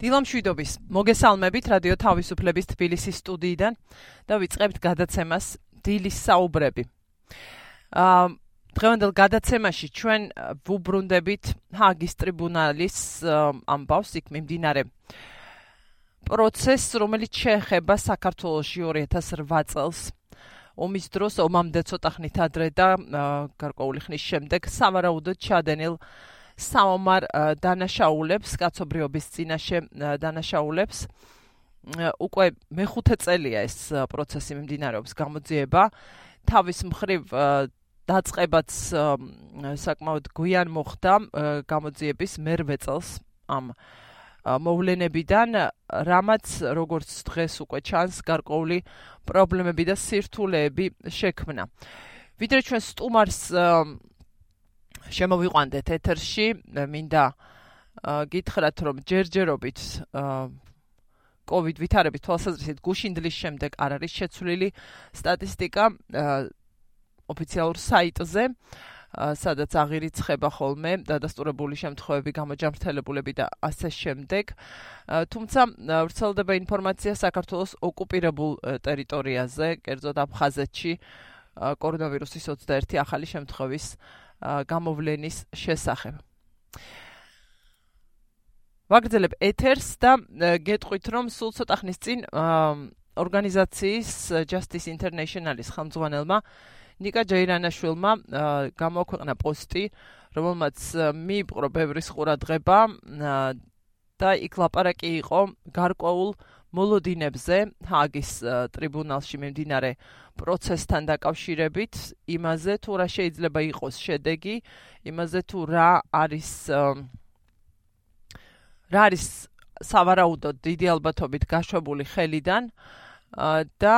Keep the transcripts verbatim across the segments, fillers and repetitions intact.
დილამშვიდობის მოგესალმებით რადიო თავისუფლების თბილისის სტუდიიდან და ვიწყებთ გადაცემას დილის საუბრები. აა დღევანდელ გადაცემაში ჩვენ ვუბრუნდებით ჰააგის ტრიბუნალის ამბავს, იქ მიმდინარე პროცესს, რომელიც შეეხება საქართველოში ორი ათას რვა წელს. ომის დროს ომამდე ცოტა ხნით ადრე და გარკვეული ხნის შემდეგ სავარაუდოდ ჩადენილ საომარ დანაშაულებს, კაცობრიობის წინაშე დანაშაულებს. უკვე მეხუთე წელია ეს პროცესი მიმდინარეობს, გამოძიება. თავის მხრივ დაწყებაც საკმაოდ გვიან მოხდა გამოძიების მერვე წელს ამ მოვლენებიდან, რამაც როგორც დღეს უკვე ჩანს, გარკვეული პრობლემები და სირთულეები შექმნა. ვიდრე ჩვენ სტუმარს შემოვიყვანდეთ ეთერში, მინდა გითხრათ, რომ ჯერჯერობით COVID ვითარების თვალსაზრისით გუშინდლის შემდეგ არ არის შეცვლილი სტატისტიკა ოფიციალურ საიტზე, სადაც აღირიცხება ხოლმე დადასტურებული შემთხვევები, გამოჯამრთელებულები და ასე შემდეგ. თუმცა ვრცელდება ინფორმაცია საქართველოს ოკუპირებულ ტერიტორიაზე, კერძოდ აფხაზეთში კორონავირუსის ოცდაერთი ახალი შემთხვევის გამოვლენის შესახებ. ვაგრძელებ ეთერს და გეტყვით, რომ სულ ცოტა ხნის წინ ორგანიზაციის Justice International-ის ხელმძღვანელმა ნიკა ჯეირანაშვილმა გამოაქვეყნა პოსტი, რომელმაც მიიპყრო ბევრის ყურადღება და იქ ლაპარაკი იყო გარკვეულ მოლოდინებზე ჰააგის ტრიბუნალში მიმდინარე პროცესთან დაკავშირებით, იმაზე თუ რა შეიძლება იყოს შედეგი, იმაზე თუ რა არის რა არის სავარაუდოდ დიდი ალბათობით გაშვებული ხელიდან და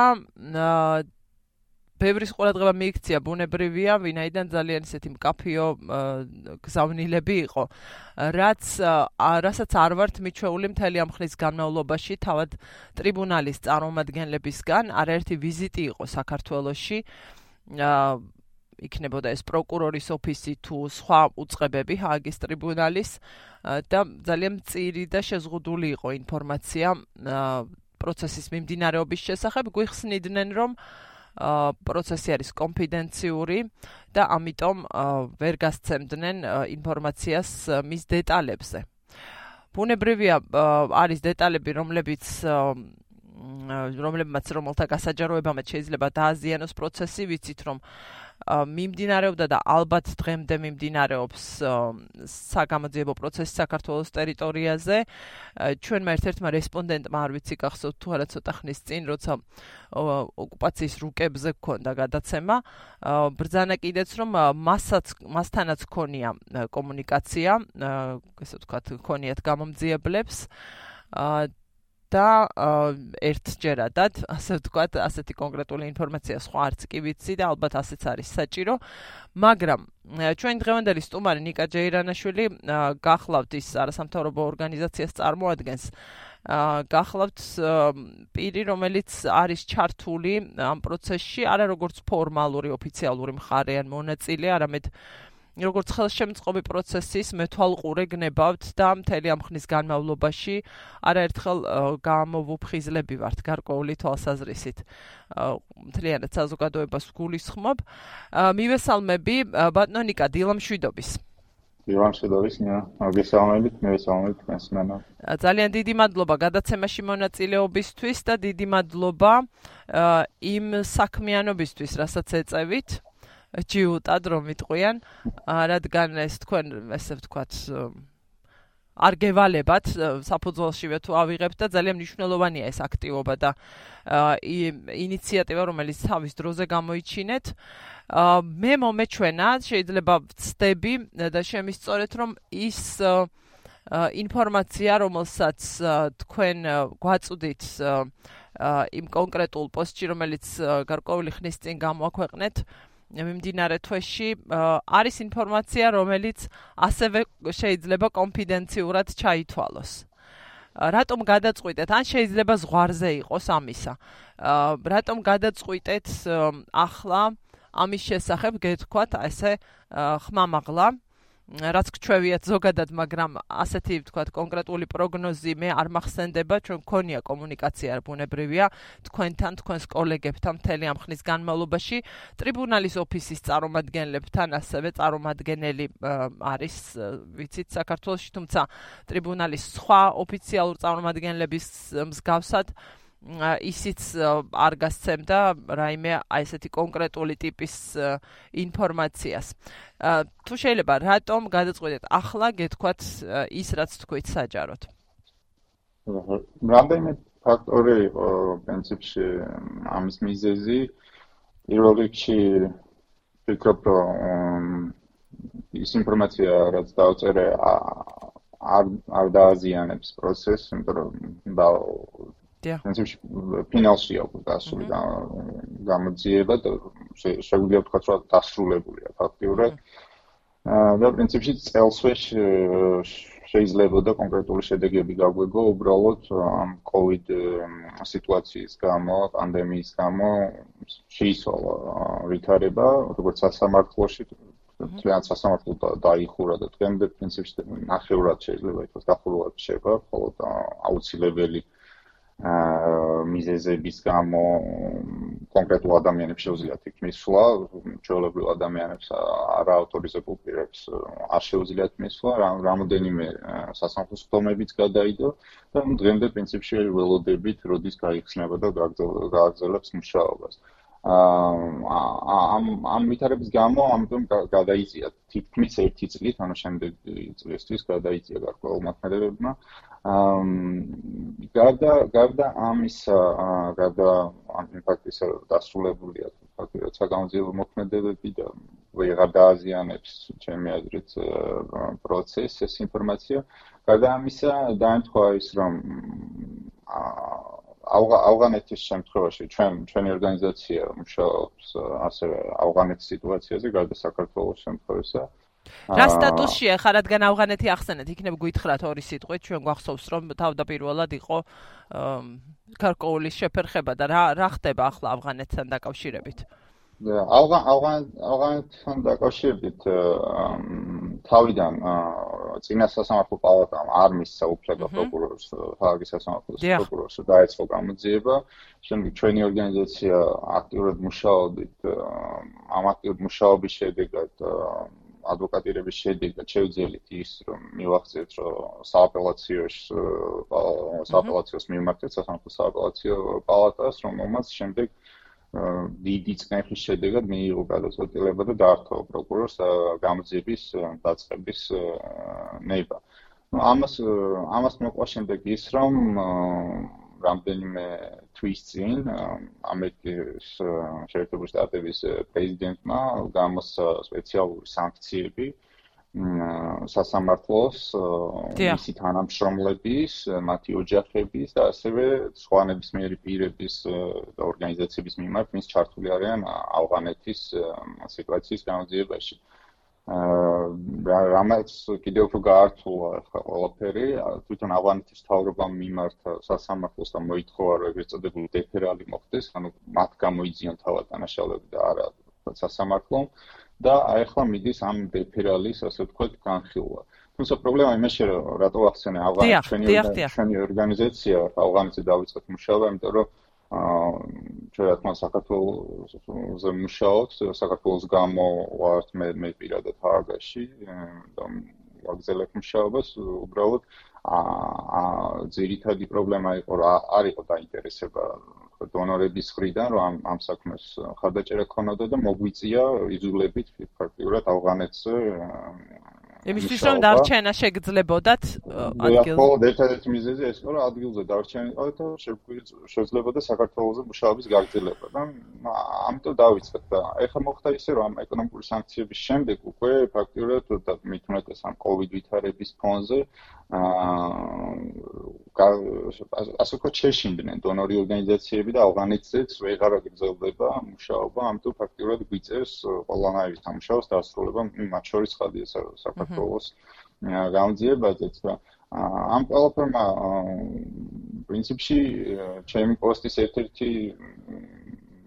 ბევრის ყურადღება მიიქცია, ბუნებრივია, ვინაიდან ძალიან ისეთი მკაფიო გზავნილები იყო, რაც რასაც არ ვართ მიჩვეული მთელი ამ ხნის განმავლობაში თავად ტრიბუნალის წარმომადგენლებისგან. არაერთი ვიზიტი იყო საქართველოში, იქნებოდა ეს პროკურორის ოფისი თუ სხვა უწყებები ჰააგის ტრიბუნალის და ძალიან მწირი და შეზღუდული იყო ინფორმაცია პროცესის მიმდინარეობის შესახებ. გვიხსნიდნენ, რომ პროცესი არის კონფიდენციური და ამიტომ ვერ გასცემდნენ ინფორმაციას მის დეტალებზე. ბუნებრივია, არის დეტალები, რომლებიც რომლებმაც რომელთა გასაჯაროებამაც შეიძლება დააზიანოს პროცესი, ვიცით, რომ მიმდინარეობდა და ალბათ დღემდე მიმდინარეობს საგამოძიებო პროცესი საქართველოს ტერიტორიაზე. ჩვენმა ერთ-ერთმა რესპონდენტმა, არ ვიცი გახსოვთ თუ არა, ცოტა ხნის წინ, როცა ოკუპაციის რუკებზე გქონდა გადაცემა, ბრძანა კიდეც, რომ მასაც მასთანაც ქონია კომუნიკაცია, ესე ვთქვათ, ქონიათ გამომძიებლებს და ერთჯერადად, ასე ვთქვათ, ასეთი კონკრეტული ინფორმაცია სხვა არც კი ვიცი და ალბათ ასეც არის საჭირო, მაგრამ ჩვენი დღევანდელი სტუმარი ნიკა ჯეირანაშვილი გახლავთ ის არასამთავრობო ორგანიზაციას წარმოადგენს, გახლავთ პირი, რომელიც არის ჩართული ამ პროცესში, არა როგორც ფორმალური ოფიციალური მხარე ან მონაწილე, არამედ როგორც ხელშემწყობი პროცესის მეთვალყურე გნებავთ და მთელი ამ ხნის განმავლობაში არაერთხელ გამოვუფხიზლები ვართ გარკვეული თვალსაზრისით. მთლიანად საზოგადოებას ვგულისხმობ. მივესალმები ბატონო ნიკა, დილამშვიდობის. დილამშვიდობის, ნია. მოგესალმებით, მივესალმებით მასმენად. ძალიან დიდი მადლობა გადაცემაში მონაწილეობისთვის და დიდი მადლობა იმ საქმიანობისთვის, რასაც ეწევით. ჯიუტად რომ მიტყვიან, რადგან ეს თქვენ, ესე ვთქვათ, არ გევალებათ, საფუძველშივე თუ ავიღებთ და ძალიან მნიშვნელოვანია ეს აქტივობა და ინიციატივა, რომელიც თავის დროზე გამოიჩინეთ. მე მომეჩვენა, შეიძლება ვცდები და შემისწორეთ, რომ ის ინფორმაცია, რომელსაც თქვენ გვაწვდით იმ კონკრეტულ პოსტში, რომელიც გარკვეული ხნის წინ გამოაქვეყნეთ, მიმდინარე თვეში არის ინფორმაცია, რომელიც ასევე შეიძლება კონფიდენციურად ჩაითვალოს. რატომ გადაწყვიტეთ? ან შეიძლება ზღვარზე იყოს ამისა. რატომ გადაწყვიტეთ ახლა ამის შესახებ გეთქვათ, ესე ხმამაღლა რაც გვჩვევიათ ზოგადად, მაგრამ ასეთი ვთქვათ კონკრეტული პროგნოზი მე არ მახსენდება, ჩვენ მქონია კომუნიკაცია ბუნებრივია თქვენთან, თქვენს კოლეგებთან მთელი ამ ხნის განმავლობაში. ტრიბუნალის ოფისის წარმომადგენლებთან ასევე წარმომადგენელი არის, ვიცით, საქართველოში, თუმცა ტრიბუნალის სხვა ოფიციალურ წარმომადგენლების მსგავსად ისიც არ გასცემდა რაიმე აი ესეთი კონკრეტული ტიპის ინფორმაციას. თუ შეიძლება რატომ გადაწყვეტეთ ახლა გეთქვათ ის რაც თქვით საჯაროდ? რამდენიმე ფაქტორი იყო პრინციპში ამის მიზეზი. პირველ რიგში ვფიქრობ, რომ ის ინფორმაცია რაც დავწერე არ არ დააზიანებს პროცესს, იმიტომ რომ პრინციპში ფინალში აქვს დასული გამოძიება და შეგვიძლია ვთქვათ, რომ დასრულებულია ფაქტიურად. და პრინციპში წელსვე შეიძლებოდა კონკრეტული შედეგები გაგვეგო, უბრალოდ ამ COVID სიტუაციის გამო, პანდემიის გამო შეიცვალა ვითარება, როგორც სასამართლოში, თლიანად სასამართლო დაიხურა და დღემდე პრინციპში ნახევრად შეიძლება ითქვას გახურულად შეება, მხოლოდ აუცილებელი მიზეზების გამო კონკრეტულ ადამიანებს შეუძლიათ იქ მისვლა, ჩვეულებრივ ადამიანებს არაავტორიზებულ პირებს არ შეუძლიათ მისვლა, რამოდენიმე სასამართლო სხდომებიც გადაიდო და დღემდე პრინციპში ველოდებით, როდის გაიხსნება და გააგრძელებს მუშაობას. ამ ამ ვითარების გამო ამიტომ გადაიწია თითქმის ერთი წლით, ანუ შემდეგი წლისთვის გადაიწია გარკვეულ მოქმედებებმა. გარდა გარდა ამისა, გარდა ამ ფაქტისა დასრულებულია ფაქტიურად საგამოძიებო მოქმედებები და ვეღარ დააზიანებს ჩემი აზრით პროცესს ეს ინფორმაცია. გარდა ამისა დაემთხვა ის, რომ ავღანეთის შემთხვევაში ჩვენ ჩვენი ორგანიზაცია მუშაობს ასევე ავღანეთის სიტუაციაზე, გარდა საქართველოს შემთხვევისა. რა სტატუსია ხარ, რადგან ავღანეთი ახსენეთ, იქნებ გითხრათ ორი სიტყვით, ჩვენ გვახსოვს, რომ თავდაპირველად იყო გარკვეული შეფერხება და რა რა ხდება ახლა ავღანეთთან დაკავშირებით? ავღან ავღან ავღანეთთან დაკავშირებით თავიდან წინა სასამართლო პალატამ არ მისცა უფლება პროკურორს, ჰააგის სასამართლოს პროკურორს დაეწყო გამოძიება. შემდეგ ჩვენი ორგანიზაცია აქტიურად მუშაობდით, ამ აქტიურ მუშაობის შედეგად ადვოკატირების შედეგად შევძელით ის, რომ მივახციეთ, რომ სააპელაციოს სააპელაციოს მივმართეთ სასამართლო სააპელაციო პალატას, რომელმაც შემდეგ დიდი წნეხის შედეგად მიიღო გადაწყვეტილება და დაართვა პროკურორს გამოძიების დაწყების ნება. ამას ამას მოყვა შემდეგ ის, რომ რამდენიმე თვის წინ ამერიკის შეერთებული შტატების პრეზიდენტმა გამოსცა სპეციალური სანქციები სასამართლოს, მისი თანამშრომლების, მათი ოჯახების და ასევე სხვა ნებისმიერი პირების და ორგანიზაციების მიმართ, ვინც ჩართული არიან ავღანეთის სიტუაციის გამოძიებაში. რამაც კიდევ უფრო გაართულა ყველაფერი, თვითონ ავღანეთის მთავრობამ მიმართა სასამართლოს და მოითხოვა, რომ ეგრეთ წოდებული დეფერალი მოხდეს, ანუ მათ გამოიძიონ თავად დანაშაულები და არა სასამართლომ. და აი ახლა მიდის ამ დეფერალის, ასე ვთქვათ, განხილვა. თუმცა პრობლემა იმაში, რომ რატო ახსენე ავღანეთის ჩვენი ორგანიზაცია ავღანეთზე დავიწყეთ მუშაობა, იმიტომ რომ ჩვენ რა თქმა უნდა საქართველოზე მუშაობთ, საქართველოს გამო ვართ მე მე პირადად ჰააგაში და ვაგრძელებ მუშაობას, უბრალოდ აა ძირითადი პრობლემა იყო, რომ არ იყო დაინტერესება დონორების მხრიდან, რომ ამ ამ საქმეს ხარდაჭერა ქონოდა და მოგვიწია იძულებით ფაქტიურად ავღანეთზე იმისთვის რომ დარჩენა შეგძლებოდათ ადგილზე. ხო, ერთადერთი მიზეზი ეს იყო, რომ ადგილზე დარჩენილიყავით და შეძლებოდა საქართველოს მუშაობის გაგრძელება და ამიტომ დავიწყეთ და ეხლა მოხდა ისე, რომ ამ ეკონომიკური სანქციების შემდეგ უკვე ფაქტიურად და მით უმეტეს ამ COVID ვითარების ფონზე აა ასე ვთქვათ შეშინდნენ დონორი ორგანიზაციები და ავღანეთზეც ვეღარ აგრძელდება მუშაობა, ამიტომ ფაქტიურად გვიწევს ყველანაირი სამუშაოს დასრულება, მათ შორის ხადია საქართველოს გამოძიებაზეც და ამ ყველაფერმა პრინციპში ჩემი პოსტის ერთ-ერთი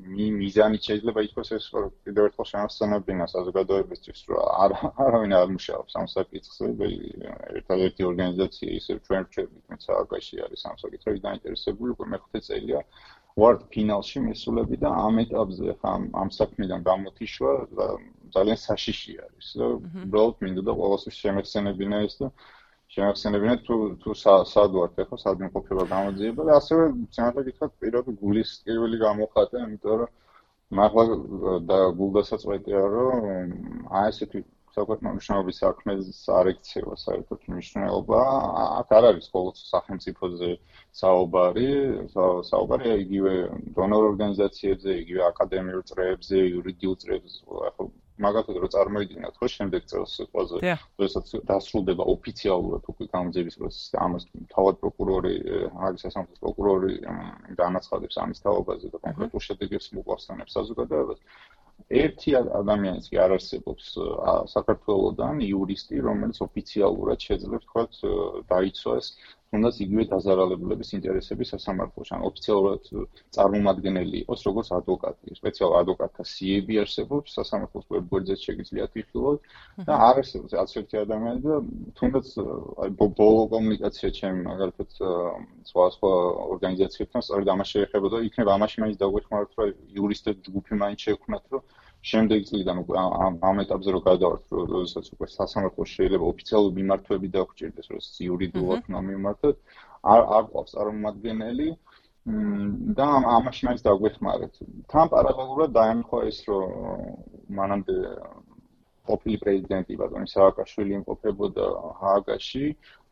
მიზანით შეიძლება ითქვას ეს კიდევ ერთხელ შემახსენებინა საზოგადოებისთვის, რომ არ არავინ არ მუშაობს ამ საკითხზე, ერთადერთი ორგანიზაცია ისევ ჩვენ რჩებით, ვინც სააგაში არის ამ საკითხებით დაინტერესებული, უკვე მეხუთე წელია ვართ ფინალში მისულები და ამ ეტაპზე ხა ამ საქმიდან გამოთიშვა ძალიან საშიში არის. უბრალოდ მინდოდა ყოველთვის შემეხსენებინა ეს და შემახსენებინა თუ თუ სად ვართ ახლა სად იმყოფება გამოძიება და ასევე ძნელად გითხრათ პირადი გულის პირველი გამოხატა, იმიტომ რომ მაღლა და გულდასაწყვეტია რომ აი ესეთი საკუთარ მნიშვნელობის საქმეს არ ექცევა საერთოდ მნიშვნელობა. აქ არ არის მხოლოდ სახელმწიფოზე საუბარი, საუბარი იგივე დონორ ორგანიზაციებზე, იგივე აკადემიურ წრეებზე, იურიდიულ წრეებზე. ახლა მაგათაც რო წარმოიდგინოთ, ხო, შემდეგ წელს სიტყვაზე, როდესაც დასრულდება ოფიციალურად უკვე გამოძიების პროცესი, ამას თავად პროკურორი, არის სასამართლოს პროკურორი განაცხადებს ამის თაობაზე და კონკრეტულ შედეგებს მოგვახსენებს საზოგადოებას. ერთი ადამიანიც კი არ არსებობს საქართველოსდან იურისტი, რომელიც ოფიციალურად შეძლებს თქვათ დაიცვას თუნდაც იგივე დაზარალებულების ინტერესების სასამართლოში, ან ოფიციალურად წარმომადგენელი იყოს როგორც ადვოკატი. სპეციალურ ადვოკატთა სიები არსებობს სასამართლოს ვებგვერდზეც შეგიძლიათ იხილოთ და არ არსებობს არც ერთი ადამიანი და თუნდაც აი ბოლო კომუნიკაცია ჩემი მაგალითად სხვა სხვა ორგანიზაციებთან სწორედ ამას შეეხება და იქნება ამაში მაინც დაგვეხმაროთ, რომ იურისტების ჯგუფი მაინც შევქმნათ, რომ შემდეგ წლიდან უკვე ამ ეტაპზე რო გადავართ, როდესაც უკვე სასამართლოს შეიძლება ოფიციალური მიმართვები დაგვჭირდეს, როდესაც იურიდიულად უნდა მიმართოთ, არ არ ყავს წარმომადგენელი და ამაში მაინც დაგვეხმაროთ. თან პარალელურად დაემთხვა ის, რომ მანამდე ყოფილი პრეზიდენტი ბატონი სააკაშვილი იმყოფებოდა ჰააგაში,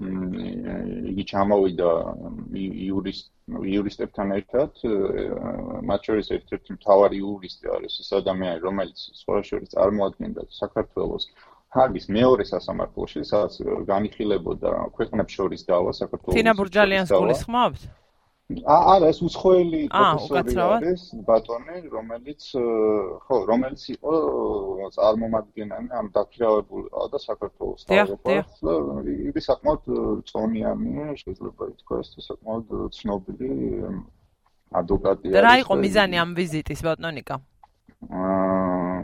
იგი ჩამოვიდა იურისტ იურისტებთან ერთად, მათ შორის ერთ-ერთი მთავარი იურისტი არის ის ადამიანი, რომელიც სხვა შორის წარმოადგენდა საქართველოს ჰააგის მეორე სასამართლოში, სადაც განიხილებოდა ქვეყნებს შორის დავა საქართველოს. თინა ბურჯალიანს გულისხმობთ? არა, ეს უცხოელი პროფესორი არის, ბატონი, რომელიც ხო, რომელიც იყო წარმომადგენელი, ამ დაქირავებული და საქართველოს თავრობას და იგი საკმაოდ წონიანი, შეიძლება ითქვას, საკმაოდ ცნობილი ადვოკატი არის. და რა იყო მიზანი ამ ვიზიტის, ბატონო ნიკა? აა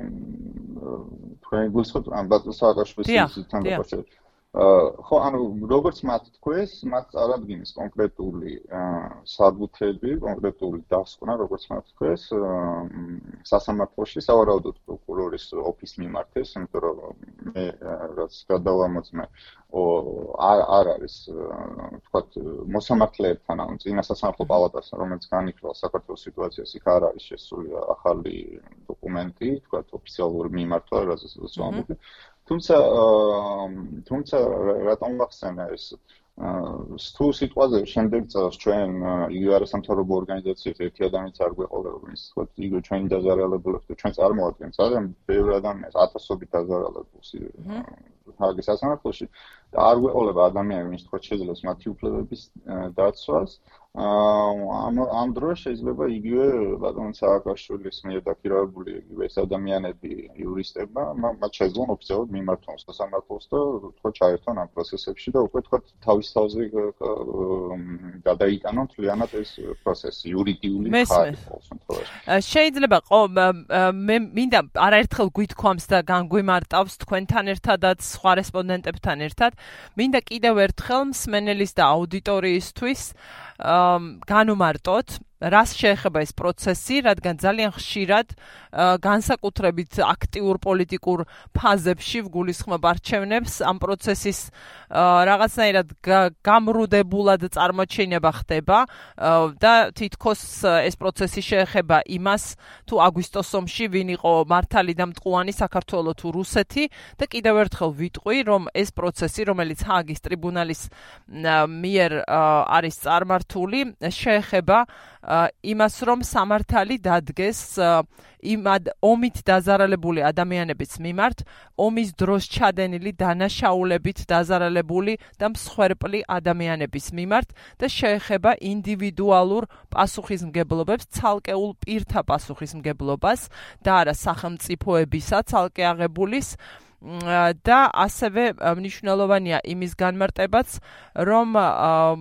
თქვენ გულისხმობთ ამ ბატონ სააკაშვილის ვიზიტთან დაკავშირებით? ხო, ანუ როგორც მათ თქვეს, მათ წარადგინეს კონკრეტული საბუთები, კონკრეტული დასკვნა, როგორც მათ თქვეს, სასამართლოში სავარაუდოდ პროკურორის ოფისს მიმართეს, იმიტომ რომ მე რაც გადავამოწმე, არ არის, თქვათ, მოსამართლეებთან, ანუ წინა სასამართლო პალატასთან, რომელიც განიხილავს საქართველოს სიტუაციას, იქ არ არის შესული ახალი დოკუმენტი, თქვათ, ოფიციალური მიმართვა, რასაც ვამბობ. თუმცა თუმცა რატომ ვახსენე ეს თუ სიტყვაზე შემდეგ წელს ჩვენ იგივე არასამთავრობო ორგანიზაციებს ერთი ადამიანიც არ გვეყოლება, ვინც თქვათ იგივე ჩვენი დაზარალებულებს და ჩვენ წარმოადგენს ძალიან ბევრი ადამიანს, ათასობით დაზარალებულს ჰააგის სასამართლოში და არ გვეყოლება ადამიანი, ვინც თქვათ შეძლებს მათი უფლებების დაცვას. ამ ამ დროს შეიძლება იგივე ბატონ სააკაშვილის მიერ დაქირავებული იგივე ეს ადამიანები იურისტებმა მათ შეძლონ ოფიციალურად მიმართონ სასამართლოს და თქვა ჩაერთონ ამ პროცესებში და უკვე თქვა თავის თავზე გადაიტანონ მთლიანად ეს პროცესი იურიდიული ხარჯი ყოველ შემთხვევაში. შეიძლება მე მინდა არაერთხელ გვითქვამს და განგვიმარტავს თქვენთან ერთადაც სხვა რესპონდენტებთან ერთად. მინდა კიდევ ერთხელ მსმენელის და აუდიტორიისთვის განუმარტოთ, რას შეეხება ეს პროცესი, რადგან ძალიან ხშირად განსაკუთრებით აქტიურ პოლიტიკურ ფაზებში ვგულისხმობ არჩევნებს ამ პროცესის რაღაცნაირად გამრუდებულად წარმოჩინება ხდება და თითქოს ეს პროცესი შეეხება იმას, თუ აგვისტოს ომში ვინ იყო მართალი და მტყუანი საქართველო თუ რუსეთი და კიდევ ერთხელ ვიტყვი, რომ ეს პროცესი, რომელიც ჰააგის ტრიბუნალის მიერ არის წარმართული, შეეხება იმას, რომ სამართალი დადგეს იმ ომით დაზარალებული ადამიანების მიმართ, ომის დროს ჩადენილი დანაშაულებით დაზარალებული და მსხვერპლი ადამიანების მიმართ და შეეხება ინდივიდუალურ პასუხისმგებლობებს, ცალკეულ პირთა პასუხისმგებლობას და არა სახელმწიფოებისა ცალკე აღებულის და ასევე მნიშვნელოვანია იმის განმარტებაც, რომ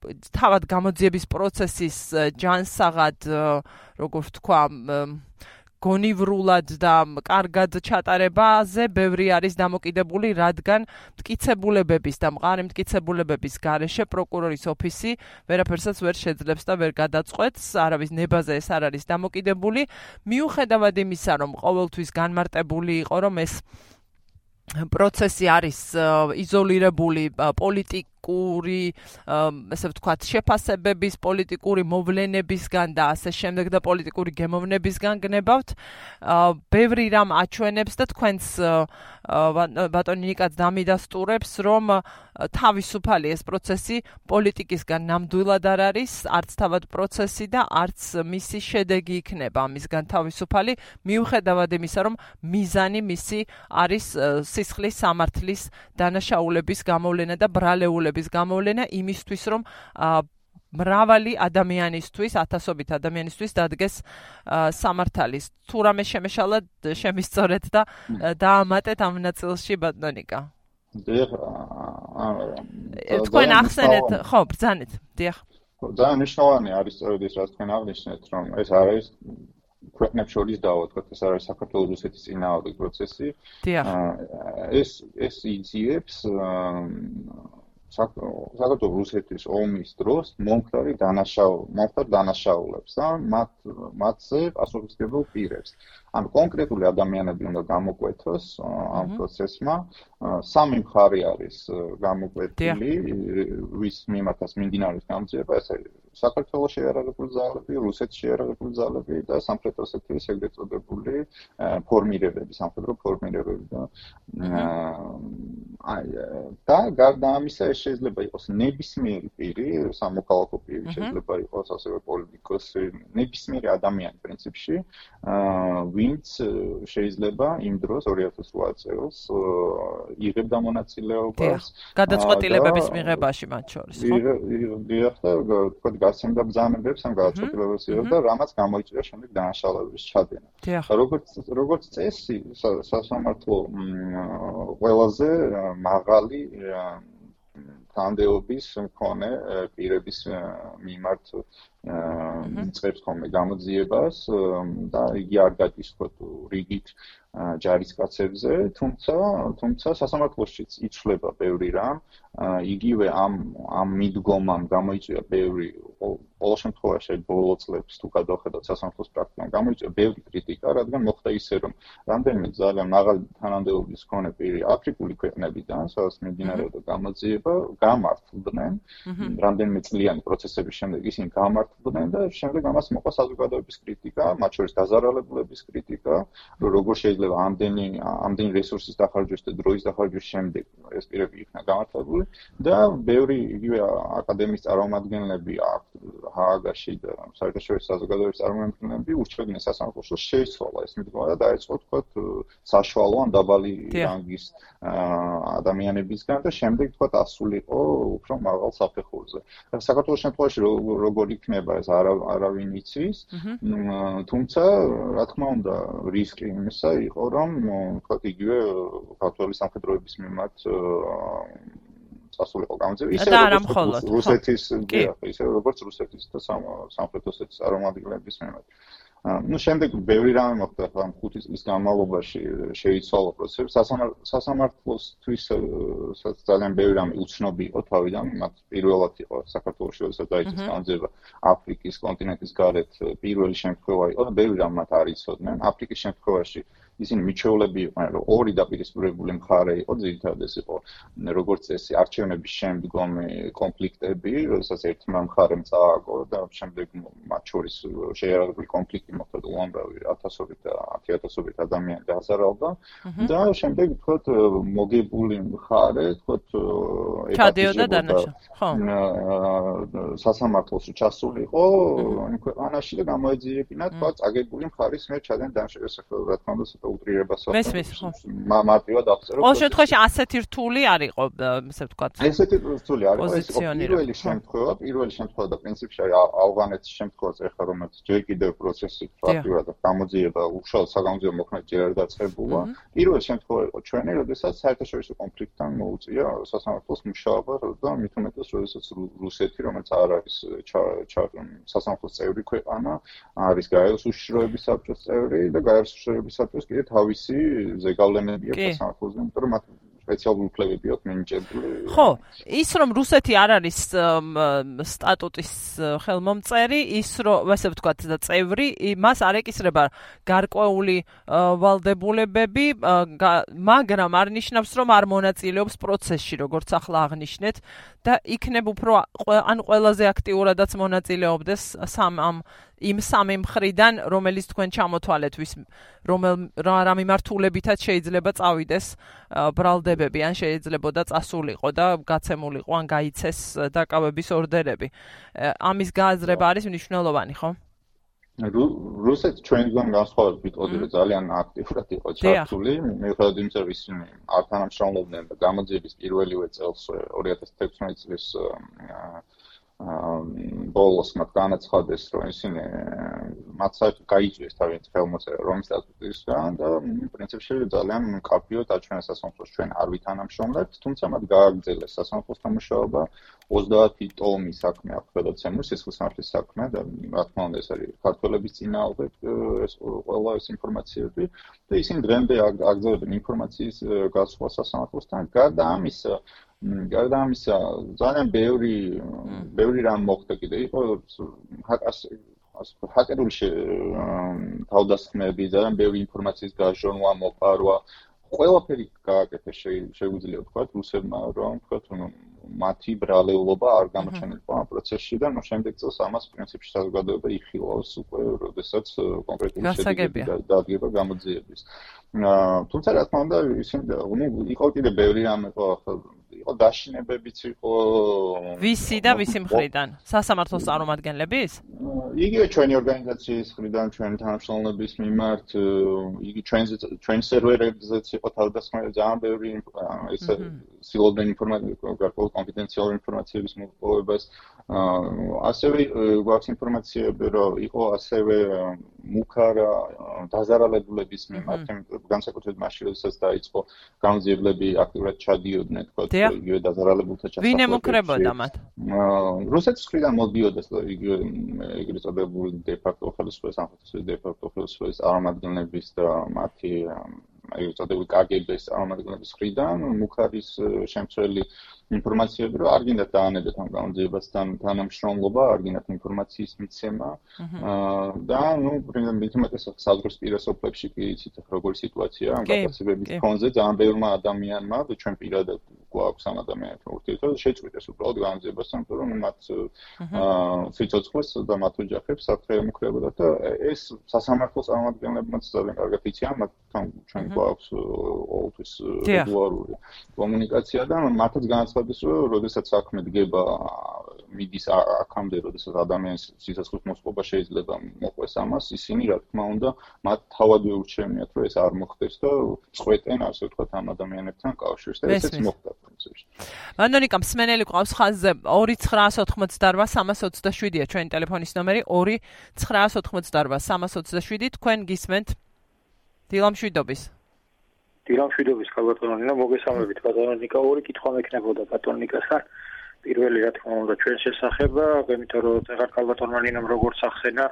თავად გამოძიების პროცესის ჯანსაღად, როგორ ვთქვა, გონივრულად და კარგად ჩატარებაზე ბევრი არის დამოკიდებული, რადგან მტკიცებულებების და მყარი მტკიცებულებების გარეშე პროკურორის ოფისი ვერაფერსაც ვერ შეძლებს და ვერ გადაწყვეტს, არავის ნებაზე ეს არ არის დამოკიდებული, მიუხედავად იმისა, რომ ყოველთვის განმარტებული იყო, რომ ეს პროცესი არის იზოლირებული პოლიტიკური, ესე ვთქვათ, შეფასებების, პოლიტიკური მოვლენებისგან და ასე შემდეგ და პოლიტიკური გემოვნებისგან გნებავთ. ბევრი რამ აჩვენებს და თქვენს ბატონი ნიკაც დამიდასტურებს, რომ თავისუფალი ეს პროცესი პოლიტიკისგან ნამდვილად არ არის, არც თავად პროცესი და არც მისი შედეგი იქნება ამისგან თავისუფალი, მიუხედავად იმისა, რომ მიზანი მისი არის სისხლის სამართლის დანაშაულების გამოვლენა და ბრალეულების გამოვლენა იმისთვის, რომ მრავალი ადამიანისთვის, ათასობით ადამიანისთვის დადგეს სამართალის. თუ რამე შემეშალა შემისწორეთ და დაამატეთ ამ ნაწილში ბატონიკა. დიახ, თქვენ ახსენეთ, ხო, ბრძანეთ, დიახ. ძალიან მნიშვნელოვანი არის სწორედ ის, რაც თქვენ აღნიშნეთ, რომ ეს არის ქვეყნებს შორის დავაწყოთ, ეს არის საქართველოს რუსეთის წინააღმდეგ პროცესი. ეს ეს იძიებს საქართველოს რუსეთის ომის დროს მომხდარი მომხდარ დანაშაულებს და მათ მათზე პასუხისმგებელ პირებს. ანუ კონკრეტული ადამიანები უნდა გამოკვეთოს ამ პროცესმა. სამი მხარე არის გამოკვეთილი, ვის მიმართაც მიმდინარეობს გამოძიება, ეს არის საქართველოს შეიარაღებული ძალები, რუსეთის შეიარაღებული ძალები და სამხრეთ ოსეთის ეგრეთ წოდებული ფორმირებები, სამხედრო ფორმირებები და აი და გარდა ამისა ეს შეიძლება იყოს ნებისმიერი პირი, სამოქალაქო პირი, შეიძლება იყოს ასევე პოლიტიკოსი, ნებისმიერი ადამიანი პრინციპში, ვინც შეიძლება იმ დროს ორი ათას რვა წელს იღებდა მონაწილეობას გადაწყვეტილებების მიღებაში მათ შორის, ხო? დიახ, თქო გასცემდა ბრძანებებს ამ გადაწყვეტილებებს იღებდა, რამაც გამოიწვია შემდეგ დანაშაულების ჩადენა. როგორც როგორც წესი სასამართლო ყველაზე მაღალი თანამდებობის მქონე პირების მიმართ იწყებს ხოლმე გამოძიებას და იგი არ გადის თქო რიგით ჯარისკაცებზე, თუმცა თუმცა სასამართლოშიც იცვლება ბევრი რამ, იგივე ამ ამ მიდგომამ გამოიწვია ბევრი ყოველ შემთხვევაში ბოლო წლებს თუ გადავხედოთ სასამართლოს პრაქტიკამ გამოიწვია ბევრი კრიტიკა, რადგან მოხდა ისე, რომ რამდენიმე ძალიან მაღალი თანამდებობის მქონე პირი აფრიკული ქვეყნებიდან, სადაც მიმდინარეობდა გამოძიება, გამართლდნენ, რამდენიმე წლიანი პროცესების შემდეგ ისინი გამართლდნენ და შემდეგ ამას მოყვა საზოგადოების კრიტიკა, მათ შორის დაზარალებულების კრიტიკა, რომ როგორ შეიძლება ამდენი ამდენი რესურსის დახარჯვის და დროის დახარჯვის შემდეგ ეს პირები იქნა გამართლებული და ბევრი იგივე აკადემიის წარმომადგენლები ჰააგაში და საერთაშორისო საზოგადოების წარმომადგენლები ურჩევდნენ სასამართლოს, რომ შეიცვალა ეს მიდგომა და დაეწყო თქვათ საშუალო ან დაბალი რანგის ადამიანებისგან და შემდეგ თქვათ ასულიყო უფრო მაღალ საფეხურზე. საქართველოს შემთხვევაში როგორ იქნება ეს არავინ იცის, თუმცა რა თქმა უნდა რისკი იმისა იყო, რომ თქვათ იგივე ქართველი სამხედროების მიმართ წასულიყო გამოძიება, ისე როგორც რუსეთის, ისე როგორც რუსეთის და სამხრეთ ოსეთის წარმომადგენლების მიმართ. ну შემდეგ ბევრი რამე მოხდა ამ ხუთი წლის განმავლობაში შეიცვალა პროცესები სასამართლოსთვის ძალიან ბევრი რამე უცნობი იყო თავიდან მათ პირველად იყო საქართველოში როდესაც დაიწყეს გამოძიება აფრიკის კონტინენტის გარეთ პირველი შემთხვევა იყო და ბევრი რამე მათ არ იცოდნენ აფრიკის შემთხვევაში ისინი მიჩეულები იყვნენ რომ ორი დაპირისპირებული მხარე იყო ძირითადად ეს იყო როგორც წესი არჩევნების შემდგომი კონფლიქტები როდესაც ერთმა მხარემ წააგო და შემდეგ მათ შორის შეიარაღებული კონფლიქტი მოხდა და უამრავი ათასობით და ათი ათასობით ადამიანი დაზარალდა და შემდეგ თქოთ მოგებული მხარე თქოთ ჩადიოდა დანაშაული ხო სასამართლოში ჩასულიყო იმ ქვეყანაში და გამოეძიებინა თქოთ წაგებული მხარის მიერ ჩადენ დანაშაულს რა თქმა უნდა უტრირებას მესმის ხო მარტივად აღწერო ყოველ შემთხვევაში ასეთი რთული არ იყო ესე ვთქვათ ესეთი რთული არ იყო ეს პირველი შემთხვევა პირველი შემთხვევა და პრინციპში ავღანეთის შემთხვევაც ეხლა რომელიც ჯერ კიდევ პროცესი ვთქვით, აქტიურად გამოძიება უშუალოდ საგამოძიებო მოქმედებით ჯერ არ დაწყებულა. პირველ შემთხვევაში იყო ჩვენი, როდესაც საერთაშორისო კონფლიქტთან მოუწია სასამართლოს მუშაობა და მით უმეტეს, როდესაც რუსეთი, რომელიც არ არის სასამართლოს წევრი ქვეყანა, არის გაეროს უშიშროების საბჭოს წევრი და გაეროს უშიშროების საბჭოს კიდე თავისი ზეგავლენები აქვს სასამართლოზე, იმიტომ რომ მათ სპეციალური უფლებები აქვს მინიჭებული. ხო, ის რომ რუსეთი არ არის სტატუტის ხელმომწერი, ის რომ ასე ვთქვათ და წევრი, მას არ ეკისრება გარკვეული ვალდებულებები, მაგრამ არ ნიშნავს, რომ არ მონაწილეობს პროცესში, როგორც ახლა აღნიშნეთ და იქნებ უფრო ან ყველაზე აქტიურადაც მონაწილეობდეს სამ ამ იმ სამი მხრიდან, რომელიც თქვენ ჩამოთვალეთ, ვის რომელ რა მიმართულებითაც შეიძლება წავიდეს ბრალდებები, ან შეიძლებოდა წასულიყო და გაცემულიყო, ან გაიცეს დაკავების ორდერები. ამის გააზრება არის მნიშვნელოვანი, ხო? რუსეთი ჩვენგან განსხვავებით ვიტყოდი, ძალიან აქტიურად იყო ჩართული, მიუხედავად იმისა, რომ ისინი არ თანამშრომლობდნენ და გამოძიების პირველივე წელს ორი ათას თექვსმეტი წლის ბოლოს მათ განაცხადეს, რომ ისინი მათ საერთოდ გაიწვიეს თავიანთი ხელმოწერა რომის სტატუტისგან და პრინციპში ძალიან მკაფიოდ აჩვენეს სასამართლოს ჩვენ არ ვითანამშრომლებთ, თუმცა მათ გააგრძელეს სასამართლოსთან მუშაობა, ოცდაათი ტომი საქმე აქვს გადაცემული სისხლისმართლის საქმე და რა თქმა უნდა ეს არის ქართველების წინააღმდეგ ეს ყველა ეს ინფორმაციები და ისინი დღემდე აგრძელებენ ინფორმაციის გასვლა სასამართლოსთან. გარდა ამისა გარდა ამისა ძალიან ბევრი ბევრი რამ მოხდა კიდე იყო ჰაკერული თავდასხმები, ძალიან ბევრი ინფორმაციის გაჟონვა, მოპარვა, ყველაფერი გააკეთეს შეგვიძლია ვთქვათ რუსებმა, რომ ვთქვათ მათი ბრალეულობა არ გამოჩენილიყო ამ პროცესში და ნუ შემდეგ წელს ამას პრინციპში საზოგადოება იხილავს უკვე, როდესაც კონკრეტული შედეგები დადგება გამოძიების. თუმცა რა თქმა უნდა, ისინი ნუ იყო კიდე ბევრი რამ იყო იყო დაშინებებიც იყო ვისი და ვისი მხრიდან? სასამართლოს წარმომადგენლების? იგივე ჩვენი ორგანიზაციის მხრიდან, ჩვენი თანამშრომლების მიმართ, იგი ჩვენს ჩვენ სერვერებზეც იყო თავდასხმები, ძალიან ბევრი ესე სილობდნენ ინფორმაციას, გარკვეულ კონფიდენციალურ ინფორმაციების მოპოვებას. ასევე გვაქვს ინფორმაციები, რომ იყო ასევე მუქარა დაზარალებულების მიმართ, განსაკუთრებით მაშინ, როდესაც დაიწყო გამოძიებლები აქტიურად ჩადიოდნენ, თქო, იგივე დაზარალებულთა ჩასაფრებში. ვინ ემუქრებოდა მათ? რუსეთის მხრიდან მოდიოდა იგივე ეგრეთ წოდებული დე-ფაქტო ხელისუფლების, სამხედრო დე-ფაქტო ხელისუფლების წარმომადგენლების და მათი ეგრეთ წოდებული კაგების წარმომადგენლების მხრიდან მუქარის შემცველი ინფორმაციები, რომ არ გინდათ დაანებეთ ამ გამოძიებასთან თანამშრომლობა, არ გინდათ ინფორმაციის მიცემა და ნუ პრინციპში მეტეს საზღვრის პირასოფლებში კი იცით როგორი სიტუაცია ამ გაფასებების ფონზე ძალიან ბევრმა ადამიანმა და ჩვენ პირადად გვაქვს ამ ადამიანებთან ურთიერთობა შეწყვიტეს უბრალოდ გამოძიებასთან, რომ მათ სიცოცხლეს და მათ ოჯახებს საფრთხე ემუქრებოდა და ეს სასამართლოს წარმომადგენლებმაც ძალიან კარგად იციან, მათთან ჩვენ გვაქვს ყოველთვის რეგულარული კომუნიკაცია და მათაც განაცხადეს, რომ როდესაც საქმე დგება მიდის აქამდე, როდესაც ადამიანის სიცოცხლის მოსყობა შეიძლება მოყვეს ამას, ისინი რა თქმა უნდა მათ თავადვე ურჩევნიათ, რომ ეს არ მოხდეს და წყვეტენ, ასე ვთქვათ, ამ ადამიანებთან კავშირს და ესეც მოხდა პრინციპში. მანდონიკა მსმენელი ყავს ხაზზე ორი ცხრაას ოთხმოცდარბა სამას ოცდაშვიდია ჩვენი ტელეფონის ნომერი ორი ცხრაას ოთხმოცდარბა სამას ოცდაშვიდი თქვენ გისმენთ დილამშვიდობის. დილამშვიდობის ბატონო, მოგესალმებით ბატონიკა, ორი კითხვა მექნებოდა ბატონიკასთან. პირველი რა თქმა უნდა ჩვენ შესახებ, იმიტომ რომ ეხლა ბატონმა როგორც ახსენა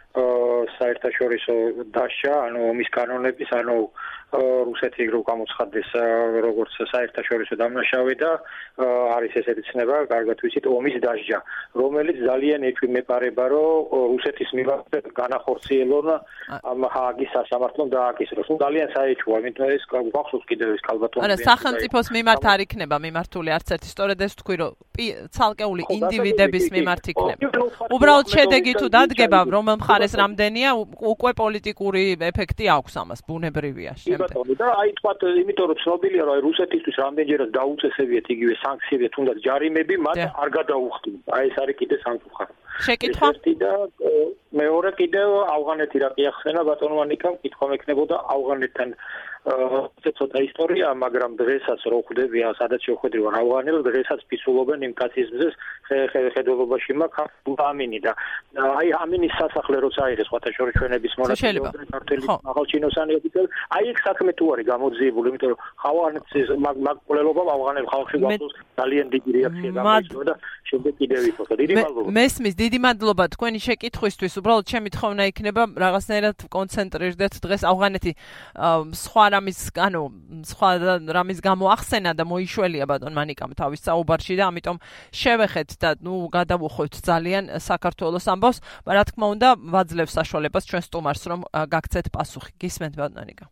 საერთაშორისო დაშა, ანუ ომის კანონების, ანუ რუსეთი რო გამოცხადდეს როგორც საერთაშორისო დამნაშავე და არის ესეთი ცნება, კარგად ვიცით, ომის დასჯა, რომელიც ძალიან ეკვიმეპარება, რომ რუსეთის მიმართ განახორციელონ ამ ჰააგის სასამართლომ დააკისროს. ნუ ძალიან საეჭვოა, იმიტომ ეს გვახსოვს კიდევ ეს კალბატონი. არა, სახელმწიფოს მიმართ არ იქნება მიმართული არც ერთი, სწორედ ეს თქვი, რომ ცალკეული ინდივიდების მიმართ იქნება. უბრალოდ შედეგი თუ დადგება, რომელ მხარეს რამდენია, უკვე პოლიტიკური ეფექტი აქვს ამას, ბუნებრივია. და აი თქვათ, იმიტომ რომ ცნობილია, რომ აი რუსეთისთვის რამდენჯერაც დაუწესებიათ იგივე სანქციები, თუნდაც ჯარიმები, მათ არ გადაუხდით. აი ეს არის კიდე სამწუხარო. შეკითხვა და მეორე კიდევ ავღანეთი რა კი ახსენა ბატონმა ნიკამ კითხვა მექნებოდა ავღანეთთან ცოტა ისტორია, მაგრამ დღესაც რო ხვდები, სადაც შეხვედრი ვარ ავღანელს, დღესაც ფიცულობენ იმ კაცის მზეს ხედველობაში მაქვს ამინი და აი ამინის სასახლე როცა აიღეს სხვათა შორის ჩვენების მონაწილეობდნენ ქართული მაღალჩინოსანი ოფიცერი, აი ეგ საქმე თუ არის გამოძიებული, იმიტომ რომ ავღანეთის მაგ-მაკვლელობამ ავღანელ ხალხში გვაქვს ძალიან დიდი რეაქცია გამოიწვია და შემდეგ კიდევ ვიფიქრე. დიდი მადლობა. მესმის, დიდი მადლობა თქვენი შეკითხვისთვის. უბრალოდ ჩემი თხოვნა იქნება რაღაცნაირად კონცენტრირდეთ დღეს ავღანეთი სხვა რამის, ანუ სხვა რამის გამო ახსენა და მოიშველია ბატონმა ნიკამ თავის საუბარში და ამიტომ შევეხეთ და ნუ გადავუხვევთ ძალიან საქართველოს ამბავს. რა თქმა უნდა, ვაძლევს საშუალებას ჩვენ სტუმარს რომ გაგცეთ პასუხი. გისმენთ ბატონო ნიკა.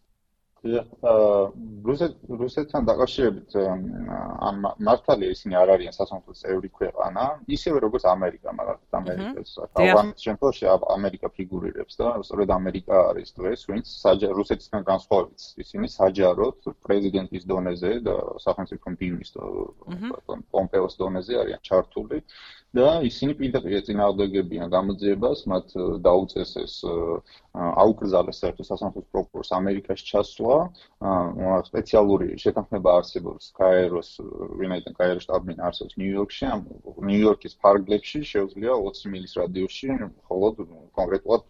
რუსეთ რუსეთთან დაკავშირებით ან მართალია ისინი არ არიან სასამართლოს წევრი ქვეყანა, ისევე როგორც ამერიკა, მაგალითად ამერიკას. ავღანეთის შემთხვევაში ამერიკა ფიგურირებს და სწორედ ამერიკა არის დღეს, ვინც რუსეთისგან განსხვავებით ისინი საჯაროდ პრეზიდენტის დონეზე და სახელმწიფო მდივნის პომპეოს დონეზე არიან ჩართული. და ისინი პირდაპირ ეწინააღმდეგებიან გამოძიებას, მათ დაუწესეს აუკრძალეს საერთო სასამართლოს პროკურორს ამერიკაში ჩასვლა, სპეციალური შეთანხმება არსებობს გაეროს, ვინაიდან გაეროს შტაბ-ბინა არსებობს ნიუ-იორკში, ნიუ-იორკის ფარგლებში შეუძლია ოცი მილის რადიუსში მხოლოდ კონკრეტულად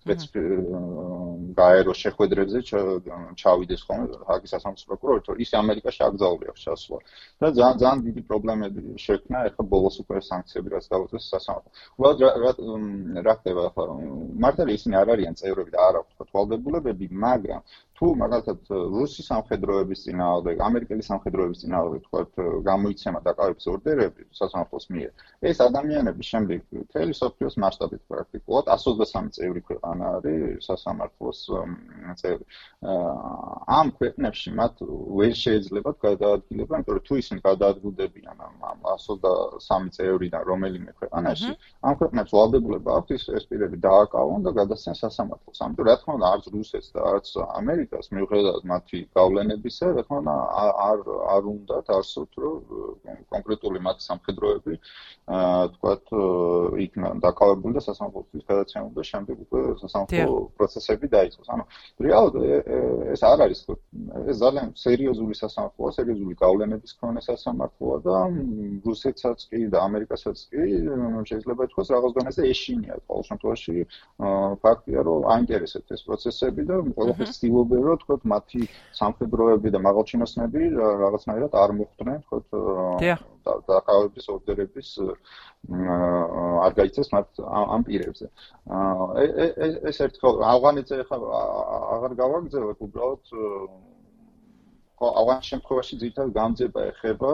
გაეროს შეხვედრებზე ჩავიდეს ხოლმე ჰაგის სასამართლოს პროკურორი, თორე ის ამერიკაში აკრძალული აქვს ჩასვლა. და ძალიან ძალიან დიდი პრობლემები შექმნა, ეხლა ბოლოს უკვე სანქციები რაც დაუწეს სასამართლო. უბრალოდ რა ხდება ახლა რომ მართალია ისინი არ არიან წევრები და არ აქვს თვალდებულებები, მაგრამ თუ მაგალითად რუსი სამხედროების წინააღმდეგ, ამერიკელი სამხედროების წინააღმდეგ თქვათ გამოიცემა დაკავების ორდერები სასამართლოს მიერ, ეს ადამიანები შემდეგ მთელი სოფლიოს მასშტაბით პრაქტიკულად εκατს ოცდასამი წევრი ქვეყანა არის სასამართლოს წევრი. ამ ქვეყნებში მათ ვერ შეეძლებათ გადაადგილება, იმიტომ რომ თუ ისინი გადაადგილდებიან ამ εκατს ოცდასამი წევრიდან რომელიმე ქვეყანაში, ამ ქვეყნებს ვალდებულება აქვს ეს პირები დააკავონ და გადასცენ სასამართლოს. ამიტომ რა თქმა უნდა არც რუსეთს და არც ამერიკას მიუხედავად მათი გავლენებისა, რა თქმა უნდა არ არ უნდათ არსოთ რომ კონკრეტული მათი სამხედროები თქვათ იქნა დაკავებული და სასამართლოს გადაცემული და შემდეგ უკვე სასამართლო პროცესები დაიწყოს. ანუ რეალურად ეს არ არის ეს ძალიან სერიოზული სასამართლოა, სერიოზული გავლენების მქონე სასამართლოა და რუსეთსაც კი და ამერიკასაც კი შეიძლება ითქვას რაღაც დონეზე ეშინიათ. ყოველ შემთხვევაში ფაქტია რომ აინტერესებთ ეს პროცესები და ყველაფერს ცდილობენ რომ თქვათ მათი სამხედროები და მაღალჩინოსნები რაღაცნაირად არ მოხვდნენ თქვათ დაკავების ორდერების არ გაიცეს მათ ამ პირებზე. ეს ერთხელ ავღანეთზე ხა აღარ გავაგზავნებ უბრალოდ ავღანის შემთხვევაში ძირითადად გამძება ეხება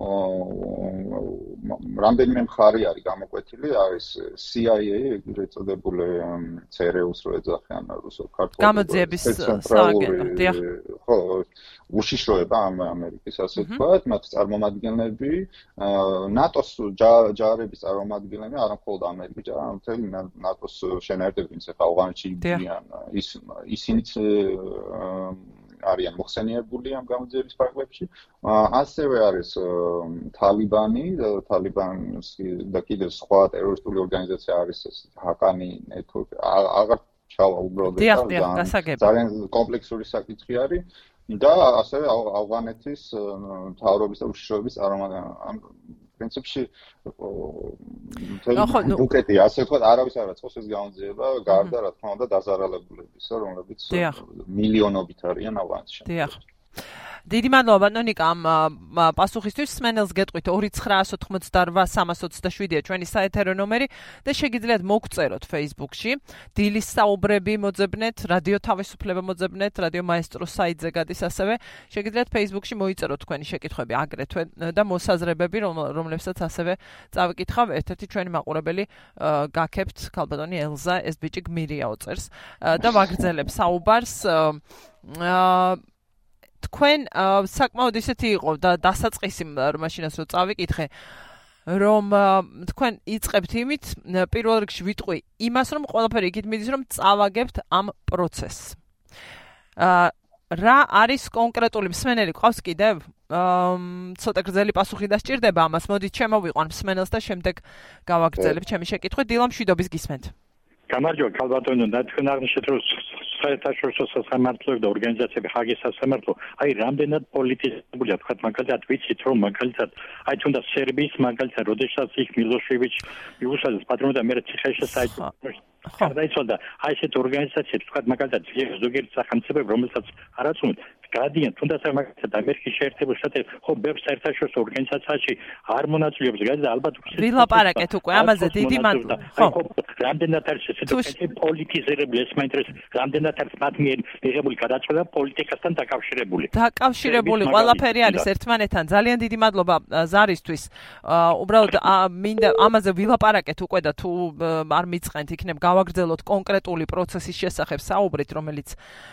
რამდენიმე მხარე არის გამოკვეთილი, არის C I A, ეგრეთ წოდებული ცერეუს რო ეძახიან რუსულ ქართულ გამოძიების სააგენტო, დიახ. ხო, უშიშროება ამერიკის ასე ვთქვათ, მათი წარმომადგენლები, ნატოს ჯარების წარმომადგენლები, არა მხოლოდ ამერიკის ჯარი, მთელი ნატოს შენაერთები, ვინც ახლა ავღანეთში იყვნენ, ის ისინიც არიან მოხსენიებული ამ გამოძიების ფარგლებში. ასევე არის თალიბანი, თალიბანს და კიდევ სხვა ტერორისტული ორგანიზაცია არის ჰაკანი ნეტვორკი. აღარ ჩავა უბრალოდ ძალიან კომპლექსური საკითხი არის და ასევე ავღანეთის მთავრობის და უშიშროების წარმომადგენლები. პრინციპში ბუკეტი ასე ვთქვათ, არავის არ აწყობს ეს გამოძიება, გარდა რა თქმა უნდა დაზარალებულებისა, რომლებიც მილიონობით არიან ავღანეთში. დიახ. დიდი მადლობა ბატონო ნიკა ამ პასუხისთვის. სმენელს გეტყვით ორი ცხრაას ოთხმოცდაოთხ სამას ოცდაშვიდია ჩვენი საეთერო ნომერი და შეგიძლიათ მოგწეროთ Facebook-ში. დილის საუბრები მოძებნეთ, რადიო თავისუფლება მოძებნეთ, რადიო მაესტროს საიტზე გადის ასევე. შეგიძლიათ Facebook-ში მოიწეროთ თქვენი შეკითხვები აგრეთვე და მოსაზრებები, რომლებსაც ასევე წავიკითხავ. ერთ-ერთი ჩვენი მაყურებელი გაქებთ ქალბატონი ელზა, ეს ბიჭი გმირია ოწერს და ვაგრძელებ საუბარს. თქვენ საკმაოდ ისეთი იყო და დასაწყისი მაშინაც რო წავიკითხე რომ თქვენ იწყებთ იმით პირველ რიგში ვიტყვი იმას რომ ყველაფერი იქით მიდის რომ წავაგებთ ამ პროცესს. რა არის კონკრეტული მსმენელი ყავს კიდევ? ცოტა გრძელი პასუხი დასჭირდება ამას. მოდით შემოვიყვან მსმენელს და შემდეგ გავაგრძელებ ჩემი შეკითხვით. დილა მშვიდობის გისმენთ. გამარჯობა ქალბატონო, და თქვენ აღნიშნეთ რომ საერთაშორისო სასამართლოები და ორგანიზაციები ჰაგის სასამართლო აი რამდენად პოლიტიზებულია, თქვა მაგალითად ვიცით რომ მაგალითად აი თუნდაც სერბიის მაგალითად როდესაც იქ მილოშევიჩი იუსაძეს პატრონობდა და მე ციხეში საერთოდ გარდაიცვალა აი ესეთ ორგანიზაციებს თქვა მაგალითად ზოგიერთ სახელმწიფოებს რომელსაც არაცნობთ გადიან თუნდაც მაგალითად ამერიკის შეერთებულ შტატებში ხო ბევრ საერთაშორისო ორგანიზაციაში არ მონაწილეობს და ალბათ ვილაპარაკეთ უკვე ამაზე დიდი მადლობა ხო რამდენად არის ესეთი პოლიტიზირებული ეს მაინტერესებს რამდენად არის მათ მიერ მიღებული გადაწყვეტა პოლიტიკასთან დაკავშირებული დაკავშირებული ყველაფერი არის ერთმანეთთან ძალიან დიდი მადლობა ზარისთვის უბრალოდ მინდა ამაზე ვილაპარაკეთ უკვე და თუ არ მიწყენთ იქნებ გავაგრძელოთ კონკრეტული პროცესის შესახებ საუბრით რომელიც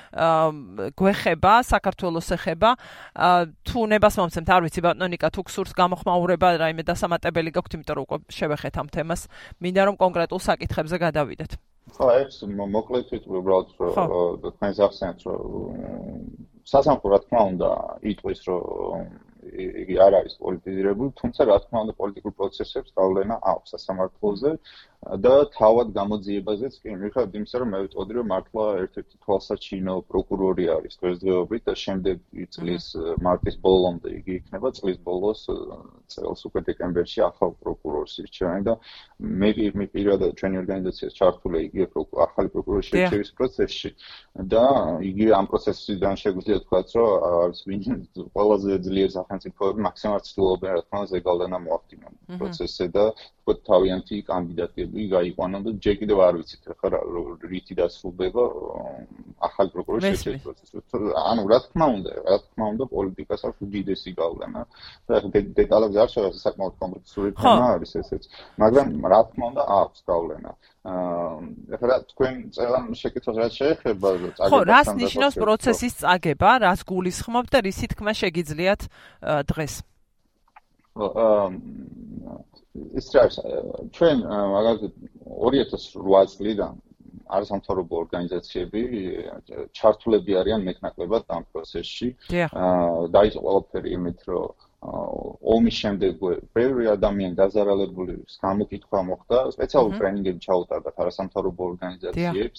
გვეხება საქართველოს ეხება თუ ნებას მომცემთ არ ვიცი ბატონიკა თუ გსურს გამოხმაურება რაიმე დასამატებელი გაქვთ იმიტომ რომ უკვე შევეხეთ ამ თემას მინდა რომ კონკრეტულ საკითხებზე გადავიდეთ ხო ეს მოკლედ ვიტყვი უბრალოდ თქვენს ახსენეთ რომ სასამართლო რა თქმა უნდა იტყვის რომ იგი არ არის პოლიტიზირებული თუმცა რა თქმა უნდა პოლიტიკურ პროცესებს გავლენა აქვს სასამართლოზე და თავად გამოძიებაზეც კი მიხედავთ იმისა რომ მე ვიტყოდი რომ მართლა ერთ-ერთი თვალსაჩინო პროკურორი არის დღესდღეობით და შემდეგ წლის მარტის ბოლომდე იგი იქნება წლის ბოლოს წელს უკვე დეკემბერში ახალ პროკურორს ირჩევენ და მე პირადად ჩვენი ორგანიზაციას ჩართული იგი ახალი პროკურორის შერჩევის პროცესში და იგი ამ პროცესიდან შეგვიძლია თქვაც რომ არის ყველაზე ძლიერ სახელმწიფოები მაქსიმალურად ცდილობენ რა თქმა უნდა ზეგავლენა მოახდინონ პროცესზე და თქო თავიანთი კანდიდატები გაიყვანონ და ჯერ კიდევ არ ვიცით ხა რითი დასრულდება ახალი პროკურორის შერჩევის პროცესი. ანუ რა თქმა უნდა, რა თქმა უნდა პოლიტიკას აქვს უდიდესი გავლენა. და დეტალებზე არ შევასწავლე საკმაოდ კომპლექსური თემა არის ესეც. მაგრამ რა თქმა უნდა აქვს გავლენა. აა ეხლა თქვენ წელან შეკითხვას რაც შეეხება წაგება ხო, რას ნიშნავს პროცესის წაგება, რას გულისხმობთ და რისი თქმა შეგიძლიათ დღეს? აა ის რაც ჩვენ მაგალითად ორი ათას ოთხ წლიდან არასამთავრობო ორგანიზაციები ჩართულები არიან მეტნაკლებად ამ პროცესში. აა დაიწყო ყველაფერი იმით, რომ ომის შემდეგ ბევრი ადამიანი დაზარალებული გამოკითხვა მოხდა, სპეციალური ტრენინგები ჩაუტარდათ არასამთავრობო ორგანიზაციებს.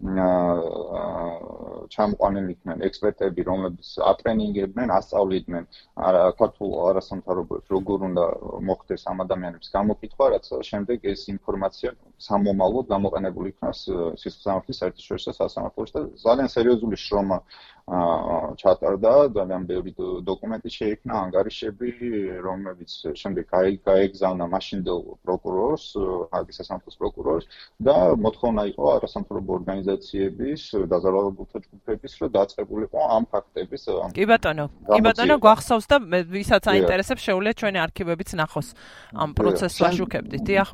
ჩამოყვანილი იქნენ ექსპერტები, რომლებიც ატრენინგებდნენ, ასწავლიდნენ ქართულ არასამთავრობოებს, როგორ უნდა მოხდეს ამ ადამიანების გამოკითხვა, რაც შემდეგ ეს ინფორმაცია სამომავლოდ გამოყენებული იქნას სისხლსამართლის საერთაშორისო სასამართლოში და ძალიან სერიოზული შრომა ჩატარდა, ძალიან ბევრი დოკუმენტი შეიქმნა, ანგარიშები, რომლებიც შემდეგ გაეგზავნა მაშინდელ პროკურორს, ჰაგის სასამართლოს პროკურორს და მოთხოვნა იყო არასამთავრობო ორგანიზაციების დაზარალებულთა ჯგუფების რომ დაწყებულიყო ამ ფაქტების კი ბატონო კი ბატონო გვახსოვს და ვისაც აინტერესებს შეუძლიათ ჩვენი არქივებიც ნახოს ამ პროცესს ვაშუქებდით დიახ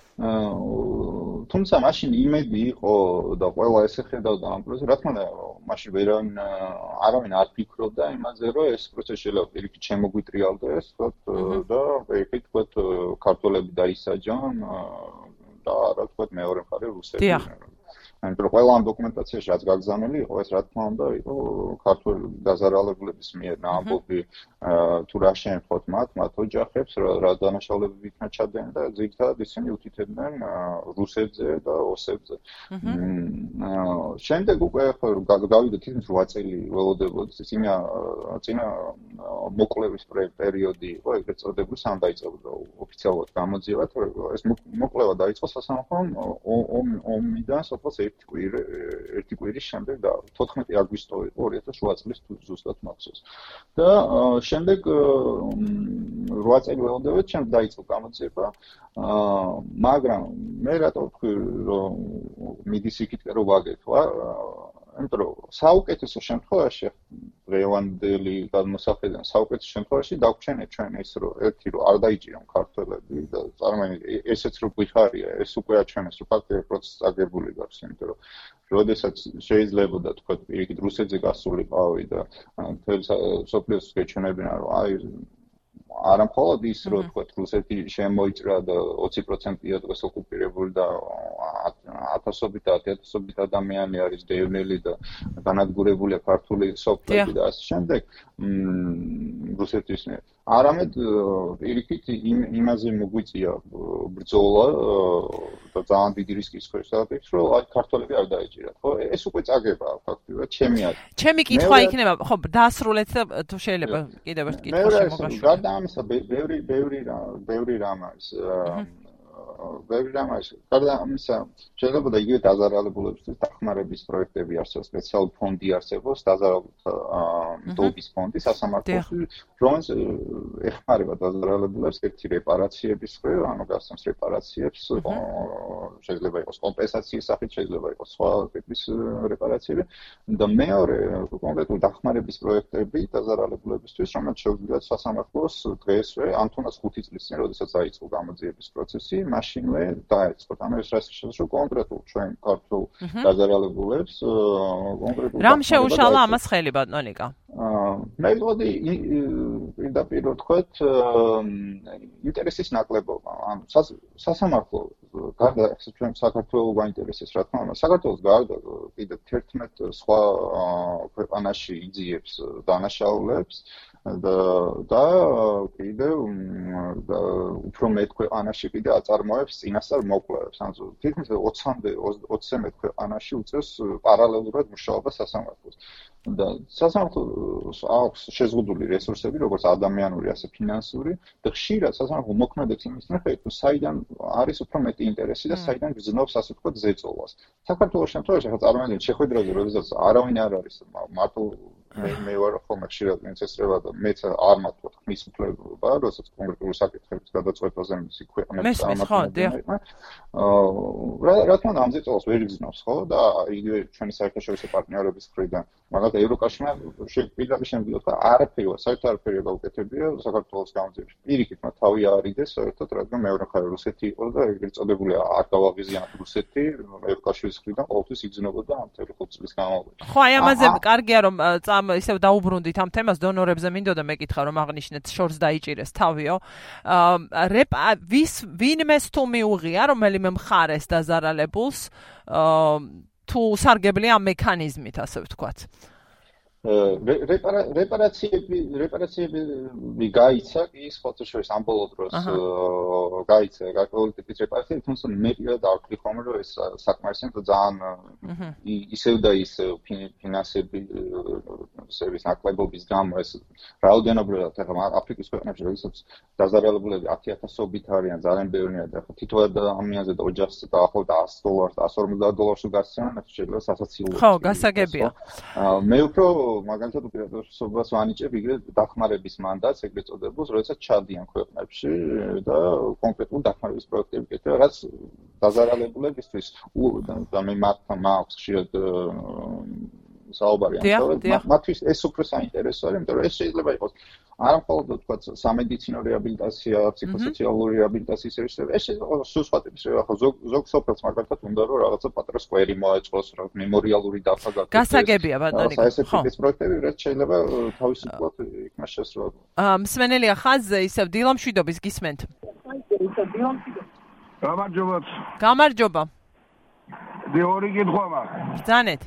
თუმცა მაშინ იმედი იყო და ყველა ესე ხედავდა ამ პროცესს რა თქმა უნდა მაშინ ვერავინ არავინ არ ფიქრობდა იმაზე რომ ეს პროცესი შეიძლება პირიქით შემოგვიტრიალდეს და პირიქით თქვათ ქართველები დაისაჯონ და რა თქვათ მეორე მხარე რუსები ანუ ყველა ამ დოკუმენტაციაში რაც გაგზავნილი იყო ეს რა თქმა უნდა იყო ქართული დაზარალებულების მიერ ამბობი თუ რა შეეხოთ მათ მათ ოჯახებს რა დანაშაულებები იქნა ჩადენ და ზოგადად ისინი უთითებდნენ რუსებზე და ოსებზე შემდეგ უკვე გავიდეთ ის რვა წელი ველოდებოდი წინა წინა მოკლევის პერიოდი იყო ეგრეთ წოდებული სამ დაიწყო ოფიციალურად გამოძიება ეს მოკლევა დაიწყო სასამართლომ ომიდან სოფოს ერთი კვირი ერთი კვირის შემდეგ და თოთხმეტი აგვისტო იყო ორი ათას ოთხ წლის ზუსტად მახსოვს და შემდეგ რვა წელი ველოდებით შემდეგ დაიწყო გამოძიება მაგრამ მე რატო ვთქვი რომ მიდის იქით რომ ვაგეთვა იმიტომ რომ საუკეთესო შემთხვევაში დღევანდელი გადმოსახედიდან საუკეთესო შემთხვევაში დაგვრჩენეთ ჩვენ ეს რომ ერთი რომ არ დაიჭირონ ქართველები და წარმოიდგინეთ ესეც რომ გვიხარია ეს უკვე აჩვენებს რომ ფაქტობრივად პროცესი აგებული გაქვს იმიტომ რომ როდესაც შეიძლებოდა თქვა პირიქით რუსეთზე გასულიყავი და მთელ სოფლიოს გეჩვენებინა რომ აი არა მხოლოდ ის რომ თქვა რუსეთი შემოიჭრა და ოცი პროცენტია დღეს ოკუპირებული და ათასობით და ათასობით ადამიანი არის დევნილი და განადგურებულია ქართული სოფლები და ასე შემდეგ რუსეთის მიერ. არამედ პირიქით იმაზე მოგვიწია ბრძოლა და ძალიან დიდი რისკის ქვეშ დავდექს, რომ აი ქართველები არ დაეჭირათ, ხო? ეს უკვე წაგება ფაქტიურად, ჩემი აზრით. ჩემი კითხვა იქნება, ხო, დაასრულეთ და თუ შეიძლება კიდევ ერთ კითხვა შემოგაშვა. გარდა ამისა, ბევრი ბევრი ბევრი რამ არის. ბევრი რამ არის. გარდა ამისა, შეიძლება და იგივე დაზარალებულებისთვის დახმარების პროექტები არსებობს, სპეციალური ფონდი არსებობს, დაზარალების ფონდი სასამართლოში, რომელიც ეხმარება დაზარალებულებს ერთი რეპარაციების მხრივ, ანუ გასცემს რეპარაციებს, შეიძლება იყოს კომპენსაციის სახით, შეიძლება იყოს სხვა ტიპის რეპარაციები და მეორე კონკრეტული დახმარების პროექტები დაზარალებულებისთვის, რომელიც შეუძლიათ სასამართლოს დღესვე, ან თუნდაც ხუთი წლის წინ, როდესაც დაიწყო გამოძიების პროცესი, მაშინვე დაეწყოთ. ანუ ეს რაც შეიძლება კონკრეტულ ჩვენ ქართულ დაზარალებულებს კონკრეტულ რამ შეუშალა ამას ხელი ბატონიკა? მე ვთქვი პირდაპირ ვთქვით ინტერესის ნაკლებობა. ანუ სასამართლო გარდა ჩვენ საქართველოს გაინტერესებს რა თქმა უნდა. საქართველოს გარდა კიდევ თერთმეტ სხვა ქვეყანაში იძიებს დანაშაულებს და და კიდევ უფრო მეტ ქვეყანაში კიდე აწარმოებს წინასწარ მოკვლევებს. ანუ თითქმის ოცამდე ოცზე მეტ ქვეყანაში უწევს პარალელურად მუშაობას სასამართლოს. და სასამართლოს აქვს შეზღუდული რესურსები, როგორც ადამიანური, ასე ფინანსური, და ხშირად სასამართლო მოქმედებს იმის მიხედვით, რომ საიდან არის უფრო მეტი ინტერესი და საიდან გრძნობს, ასე ვთქვათ, ზეწოლას. საქართველოს შემთხვევაში ახლა წარმოიდგინეთ შეხვედრაზე, როდესაც არავინ არ არის მარტო მე მე ვარ ხოლმე ხშირად ინცესტრება და მეც არ მართლა ხმის უფლება, როდესაც კონკრეტული საკითხების გადაწყვეტაზე მისი ქვეყნების წარმატება. აა რა თქმა უნდა ამ ზეწოლას ვერ გრძნობს, ხო? და იგივე ჩვენი საერთაშორისო პარტნიორების მხრიდან, მაგალითად ევროკავშირმა პირდაპირ შემდგომ და არაფერი, საერთოდ არაფერი გაუკეთებია საქართველოს გამოძიების. პირიქით მათ თავი არიდეს საერთოდ, რადგან მეორე მხარე რუსეთი იყო და ეგრეთ წოდებული არ გავაღიზიანოთ რუსეთი, ევროკავშირის მხრიდან ყოველთვის იგრძნობოდა ამ თერთმეტ წლის განმავლობაში. ხო, აი ამაზე კარგია რომ ისევ დაუბრუნდით ამ თემას დონორებზე მინდოდა მეკითხა რომ აღნიშნეთ შორს დაიჭირეს თავიო. აა ვის ვინმეს თუ მიუღია რომელიმე მხარეს დაზარალებულს თუ სარგებლია ამ მექანიზმით ასე ვთქვათ. რეპარაციები რეპარაციები გაიცა კი სხვათა შორის ამ ბოლო დროს გაიცა გარკვეული ტიპის რეპარაციები, თუმცა მე პირადად არ ვთქვი ხოლმე რომ ეს საკმარისია და ძალიან ისევ და ისევ ფინანსები სერვის ნაკლებობის გამო ეს რაოდენობრივად ახლა აფრიკის ქვეყნებში როდესაც დაზარალებულები ათი ათასობით არიან, ძალიან ბევრია და ახლა თითო ადამიანზე და ოჯახზე დაახლოებით ას დოლარს და ას ორმოცდაათ დოლარს უგასცემენ, ეს შეიძლება სასაცილოა. ხო, გასაგებია. მე უფრო მაგალითად უპირატესობას ვანიჭებ იგივე დახმარების მანდატს, ეგრეთ წოდებულს, როდესაც ჩადიან ქვეყნებში და კონკრეტულ დახმარების პროექტები კეთდება, რაც დაზარალებულებისთვის და მე მათთან მაქვს ხშირად საუბარი ამაზე. მათთვის ეს უფრო საინტერესო არის, იმიტომ რომ ეს შეიძლება იყოს არა მხოლოდ თქვათ სამედიცინო რეაბილიტაცია, ფსიქოსოციალური რეაბილიტაციის სერვისები, ეს შეიძლება სულ სხვა ტიპის ახლა ზოგ ზოგ სოფელს მაგალითად უნდა რომ რაღაცა პატარა სკვერი მოეწყოს, რაღაც მემორიალური დაფა გაკეთდეს. გასაგებია ბატონიკო. ესეთი ტიპის პროექტები, რაც შეიძლება თავისუფლად იქნას შესრულება. აა მსმენელია ხაზზე, ისევ დილამშვიდობის გისმენთ. გამარჯობა. გამარჯობა. მეორე კითხვა მაქვს. ბრძანეთ.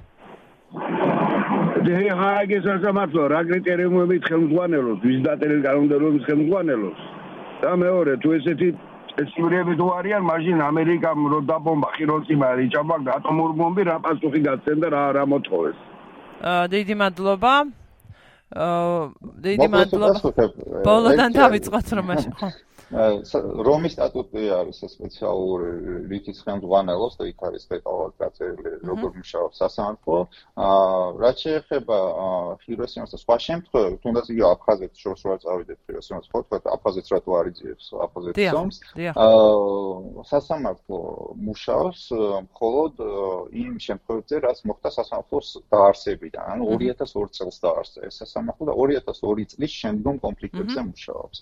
დე ჰაიგე სასამართლო რა კრიტერიუმებით ხელმძღვანელობს ვის დაწერილ კანონმდებლობის ხელმძღვანელობს და მეორე თუ ესეთი წესივრები თუ არიან მაშინ ამერიკამ რო დაბომბა ხიროციმა იჭაბა ატომური ბომბი რა პასუხი გაცემდა რა რა მოთხოვეს აა დიდი მადლობა აა დიდი მადლობა ბოლოდან დავიწყოთ რომ მაშინ ხო რომის სტატუტი არის სპეციალური რითიც ხელმძღვანელობს და იქ არის დეტალურად გაწერილი როგორ მუშაობს სასამართლო. რაც შეეხება ხიროსიმას და სხვა შემთხვევებს, თუნდაც იგი აფხაზეთს შორს რა წავიდეთ ხიროსიმას, ხო თქვა აფხაზეთს რატო არ იძიებს აფხაზეთის ომს. სასამართლო მუშაობს მხოლოდ იმ შემთხვევებში, რაც მოხდა სასამართლოს დაარსებიდან, ანუ ორი ათას ორი წელს დაარსდა ეს სასამართლო და ორი ათას ორი წლის შემდგომ კონფლიქტებზე მუშაობს.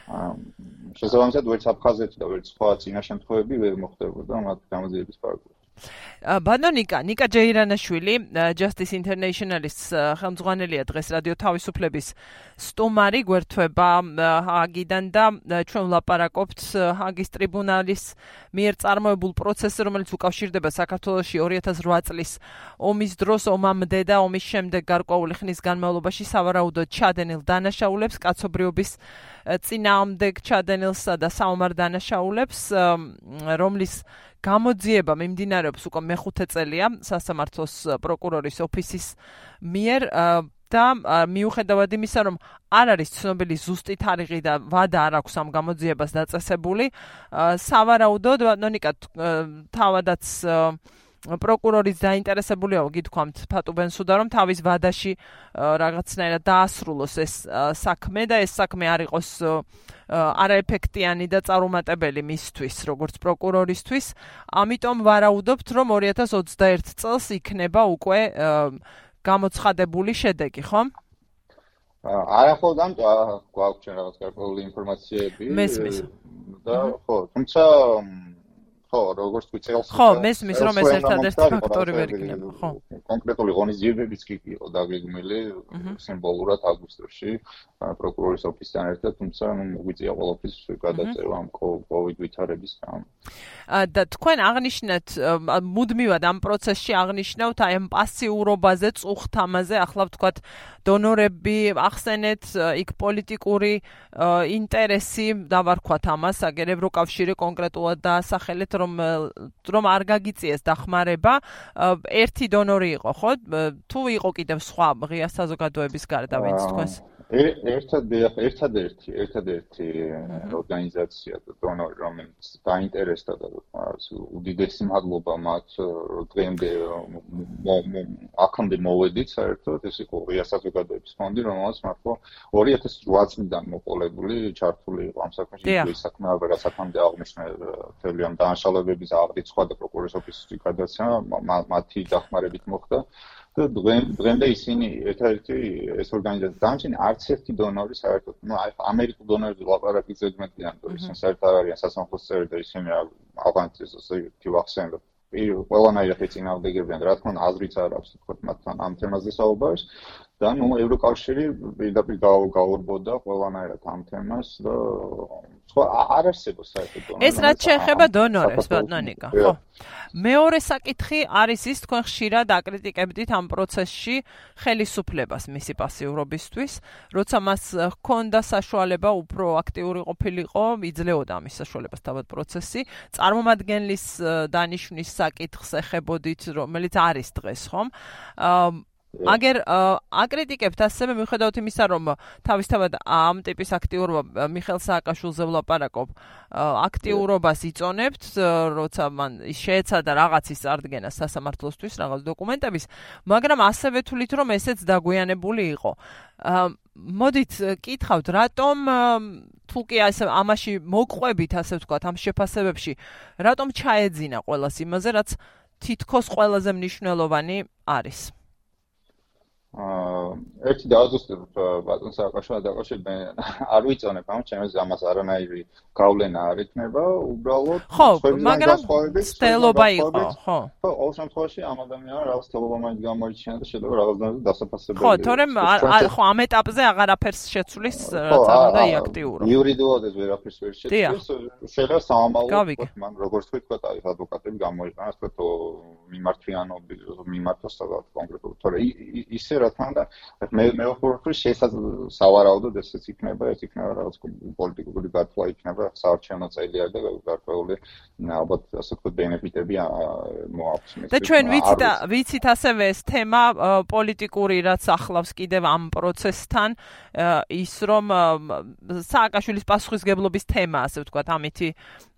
შესაბამისად ვერც აფხაზეთი და ვერც სხვა წინა შემთხვევები ვერ მოხდებოდა მათ გამოძიების პარაგრაფში. ბატონო ნიკა, ნიკა ჯეირანაშვილი, Justice International-ის ხელმძღვანელია დღეს რადიო თავისუფლების სტუმარი, გვერდება ჰააგიდან და ჩვენ ვლაპარაკობთ ჰააგის ტრიბუნალის მიერ წარმოებულ პროცესზე, რომელიც უკავშირდება საქართველოში ორი ათას რვა წლის ომის დროს, ომამდე და ომის შემდეგ გარკვეული ხნის განმავლობაში სავარაუდოდ ჩადენილ დანაშაულებს, კაცობრიობის წინააღმდეგ ჩადენილსა და საომარ დანაშაულებს, რომლის გამოძიება მიმდინარეობს უკვე მეხუთე წელია სასამართლოს პროკურორის ოფისის მიერ და მიუხედავად იმისა, რომ არ არის ცნობილი ზუსტი თარიღი და ვადა არ აქვს ამ გამოძიებას დაწესებული, სავარაუდოდ ნონიკა თავადაც პროკურორის დაინტერესებულია გითქვამთ ფატუ ბენსუდა, რომ თავის ვადაში რაღაცნაირად დაასრულოს ეს საქმე და ეს საქმე არ იყოს არაეფექტიანი და წარუმატებელი მისთვის, როგორც პროკურორისთვის. ამიტომ ვარაუდობთ, რომ ორი ათას ოცდაერთი წელს იქნება უკვე გამოცხადებული შედეგი, ხო? არახოთ ამ გვაქვს ჩვენ რაღაც გარკვეული ინფორმაციები და ხო, თუმცა ხო, როგორც ვიწელს ხო, მესმის რომ ეს ერთადერთი ფაქტორი ვერ იქნება, ხო. კონკრეტული ღონისძიებებიც კი იყო დაგეგმილი სიმბოლურად აგვისტოში პროკურორის ოფისთან ერთად, თუმცა მოგვიწია ყველაფრის გადაწევა ამ კოვიდ ვითარების გამო. და თქვენ აღნიშნეთ მუდმივად ამ პროცესში აღნიშნავთ აი ამ პასიურობაზე, წუხთამაზე, ახლა ვთქვათ დონორები ახსენეთ, იქ პოლიტიკური ინტერესი დავარქვათ ამას, აგერ ევროკავშირი კონკრეტულად დაასახელეთ, რომ რომ არ გაგიწიეს დახმარება, ერთი დონორი იყო, ხო? თუ იყო კიდევ სხვა ღია საზოგადოების გარდა, ვინც თქვენს ერთადერთი ერთადერთი ერთადერთი ორგანიზაცია და დონორი, რომელიც დაინტერესდა და უდიდესი მადლობა მათ დღემდე აქამდე მოვედით საერთოდ, ეს იყო ღია საზოგადოების ფონდი, რომელიც მართლა ორი ათას რვა წლიდან მოყოლებული ჩართული იყო ამ საქმეში, ის საქმე ვერაც აქამდე აღნიშნე მთელი ამ დანაშაულებების აღრიცხვა და პროკურორის ოფისის გადაცემა მათი დახმარებით მოხდა. და დღემდე ისინი ერთადერთი ეს ორგანიზაცია დამჭირ არც ერთი დონორი საერთოდ, ну, ამერიკულ დონორებზე ლაპარაკი ზედმეტიან, ისინი საერთოდ არ არიან სასამართლოს წევრი და ისინი ავღანეთის ისეთი ვახსენებ. ყველანაირად ეწინააღმდეგებიან, რა თქმა უნდა, აზრიც არ აქვს თქო მათთან ამ თემაზე საუბარს და ნუ ევროკავშირი პირდაპირ გაურბოდა ყველანაირად ამ თემას და სხვა არ არსებობს საერთოდ დონორი. ეს რაც შეეხება დონორებს, ბატონო ნიკა, ხო. მეორე საკითხი არის ის, თქვენ ხშირად აკრიტიკებდით ამ პროცესში ხელისუფლებას მისი პასიურობისთვის, როცა მას ჰქონდა საშუალება უფრო აქტიური ყოფილიყო, იძლეოდა ამის საშუალებას თავად პროცესი, წარმომადგენლის დანიშვნის საკითხს ეხებოდით, რომელიც არის დღეს, ხომ? აგერ აკრიტიკებთ ასევე მიუხედავად იმისა, რომ თავისთავად ამ ტიპის აქტიურობა მიხეილ სააკაშვილზე ვლაპარაკობ, აქტიურობას იწონებთ, როცა მან შეეცადა რაღაცის წარდგენა სასამართლოსთვის, რაღაც დოკუმენტების, მაგრამ ასევე თვლით, რომ ესეც დაგვიანებული იყო. მოდით კითხავთ, რატომ თუ კი ასე ამაში მოყვებით, ასე ვთქვათ, ამ შეფასებებში, რატომ ჩაეძინა ყველას იმაზე, რაც თითქოს ყველაზე მნიშვნელოვანი არის? ერთი დავაზუსტებ ბატონ სააკაშვილს დაკავშირებით არ ვიწონებ ამ ჩემს ამას არანაირი გავლენა არ იქნება უბრალოდ ხო მაგრამ სტელობა იყო ხო ხო ყოველ შემთხვევაში ამ ადამიანმა რაღაც სტელობა მაინც გამოიჩინა და შეიძლება რაღაცნაირად დასაფასებელი ხო თორემ ხო ამ ეტაპზე აღარაფერს შეცვლის რაც არ უნდა იაქტიურო იურიდიულად ეს ვერაფერს ვერ შეცვლის შეიძლება საამალო მან როგორც თქვით აი ადვოკატები გამოიყენოს თქო მიმართვიანობის მიმართოს კონკრეტულად თორე ისე რა თქმა უნდა მე მე ვფიქრობ შესაძლოა სავარაუდოდ ესეც იქნება ეს იქნება რაღაც პოლიტიკური გათვლა იქნება საარჩევნო წელი და გარკვეული ალბათ ასე ვთქვათ ბენეფიტები მოაქვს და ჩვენ ვიცით ვიცით ასევე ეს თემა პოლიტიკური რაც ახლავს კიდევ ამ პროცესთან ის რომ სააკაშვილის პასუხისგებლობის თემა ასე ვთქვათ ამითი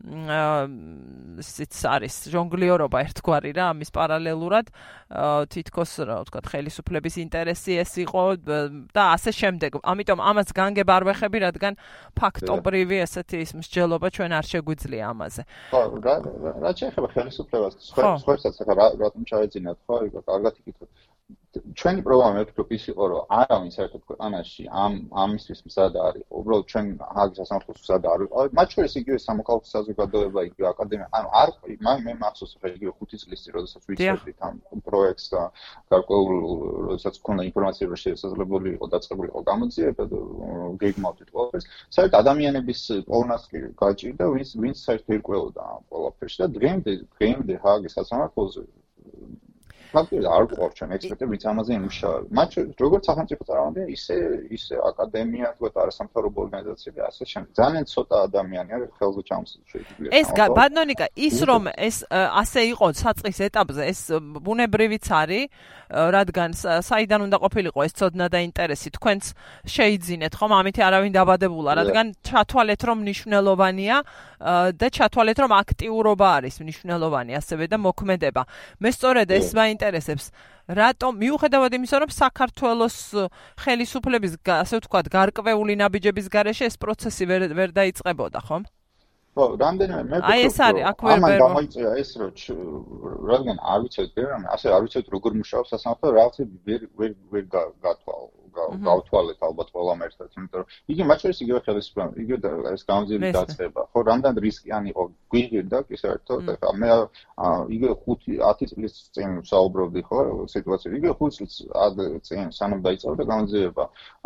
ისიც არის ჟონგლიორობა ერთგვარი რა ამის პარალელურად თითქოს რა ვთქვათ ხელისუფლების ინტერესი ეს იყო და ასე შემდეგ. ამიტომ ამას განგებ არ ვეხები, რადგან ფაქტობრივი ესეთი ის მსჯელობა ჩვენ არ შეგვიძლია ამაზე. ხო, რა შეეხება ხელისუფლებას, სხვაებსაც ახლა რატომ ჩაეძინათ, ხო, კარგად იკითხეთ. ჩვენი პრობლემა მე ვფიქრობ ის იყო რომ არავინ საერთოდ ქვეყანაში ამ ამისთვის მზად არ იყო უბრალოდ ჩვენ ჰაგის სასამართლოს მზად არ ვიყავით მათ შორის იგივე სამოქალაქო საზოგადოება იგივე აკადემია ანუ არ მე მახსოვს ხა იგივე ხუთი წლის წინ როდესაც ვიცოდით ამ პროექტს და გარკვეულ როდესაც მქონდა ინფორმაცია რომ შესაძლებელი იყო დაწყებული იყო გამოძიება და გეგმავდით ყველაფერს საერთოდ ადამიანების პოვნასკი გაჭირდა ვინც ვინც საერთოდ ირკვეოდა ამ ყველაფერში და დღემდე დღემდე ჰაგის სასამართლოზე ფაქტია არ გვყავს ჩვენ ექსპერტები ვინც ამაზე იმუშავებენ. მათ როგორც სახელმწიფო წარმომადგენელი, ისე ისე აკადემია, თქო, არასამთავრობო ორგანიზაციები, ასე შემდეგ. ძალიან ცოტა ადამიანი არის ხელზე ჩამოსული. ეს ბატონიკა, ის რომ ეს ასე იყო საწყის ეტაპზე, ეს ბუნებრივიც არის, რადგან საიდან უნდა ყოფილიყო ეს ცოდნა და ინტერესი თქვენც შეიძინეთ, ხომ? ამითი არავინ დაბადებულა, რადგან ჩათვალეთ რომ მნიშვნელოვანია და ჩათვალეთ რომ აქტიურობა არის მნიშვნელოვანი, ასევე და მოქმედება. მე სწორედ ეს მაინტერესებს. რატომ მიუხედავად იმისა, რომ საქართველოს ხელისუფლების, ასე ვთქვათ, გარკვეული ნაბიჯების გარეშე ეს პროცესი ვერ ვერ დაიწყებოდა, ხომ? ხო, რამდენიმე მე აი ეს არის, აქ ვერ ვერ გამოიწია ეს, რომ რადგან არ ვიცით, ასე არ ვიცით როგორ მუშაობს სასამართლო, რაღაცა ვერ ვერ ვერ გათვალ გავთვალეთ ალბათ ყველამ ერთად, იმიტომ რომ იგი მათ შორის იგივე ხელისუფლება, იგივე ეს გამძიების დაწყება, ხო, რამდენ რისკიანი იყო გვიღირდა კი საერთოდ, ხა მე იგივე ხუთი ათი წლის წინ საუბრობდი, ხო, სიტუაცია, იგივე ხუთი წლის წინ სანამ დაიწყებოდა გამძიება,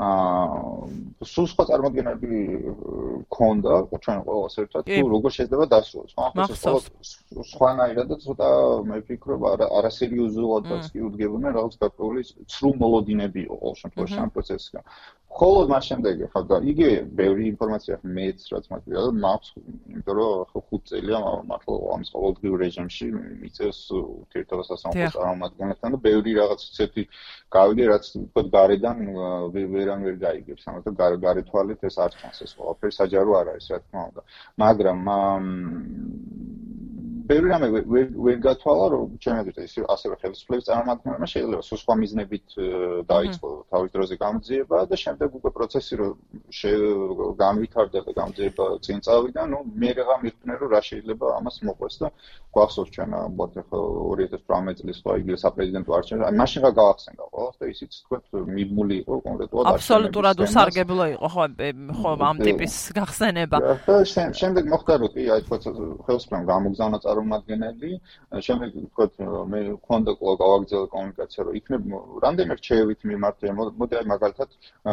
აა სულ სხვა წარმოდგენები ქონდა ჩვენ ყველას ერთად, თუ როგორ შეიძლება დასრულოს, ხო, ახლა სხვანაირად და ცოტა მე ვფიქრობ არასერიოზულადაც კი უდგებოდნენ რაღაც გარკვეული ცრუ მოლოდინები იყო ყოველ შემთხვევაში ამ პროცესში. ხოლო მას შემდეგ ხა და იგივე ბევრი ინფორმაცია მეც რაც მაქვს და მაქვს, იმიტომ რომ ხო ხუთ წელია მართლა ამის ყოველდღიურ რეჟიმში მიწევს ურთიერთობა სასამართლოს წარმომადგენლებთან და ბევრი რაღაც ისეთი გავიგე რაც თქო გარედან ვერან ვერ გაიგებს, ამიტომ გარე თვალით ეს არ ჩანს ეს ყველაფერი საჯარო არ არის რა თქმა უნდა. მაგრამ ბევრი რამე ვერ გათვალა რომ ჩემთვის ის ასევე ხელისუფლების წარმომადგენლებმა შეიძლება სულ სხვა მიზნებით დაიწყო თავის დროზე გამძიება და შემდეგ უკვე პროცესი რომ განვითარდა და გამძიება წინ წავიდა, ნუ მე რა მიხდნენ რომ რა შეიძლება ამას მოყვეს და გვახსოვს ჩვენ ალბათ ახლა ორი ათას თვრამეტ წლის სხვა იგივე საპრეზიდენტო არჩევნები, აი მაშინ რა გავახსენდა ყველას და ისიც თქვა მიმული იყო კონკრეტულად აბსოლუტურად უსარგებლო იყო ხო ხო ამ ტიპის გახსენება. და შემდეგ მოხდა რომ კი აი თქვა ხელისუფლებამ გამოგზავნა წარმომადგენელი, შემდეგ თქვა მე მქონდა კვლავ გავაგრძელა კომუნიკაცია რომ იქნებ რამდენიმე რჩევით მიმართე, მოდი აი მაგალითად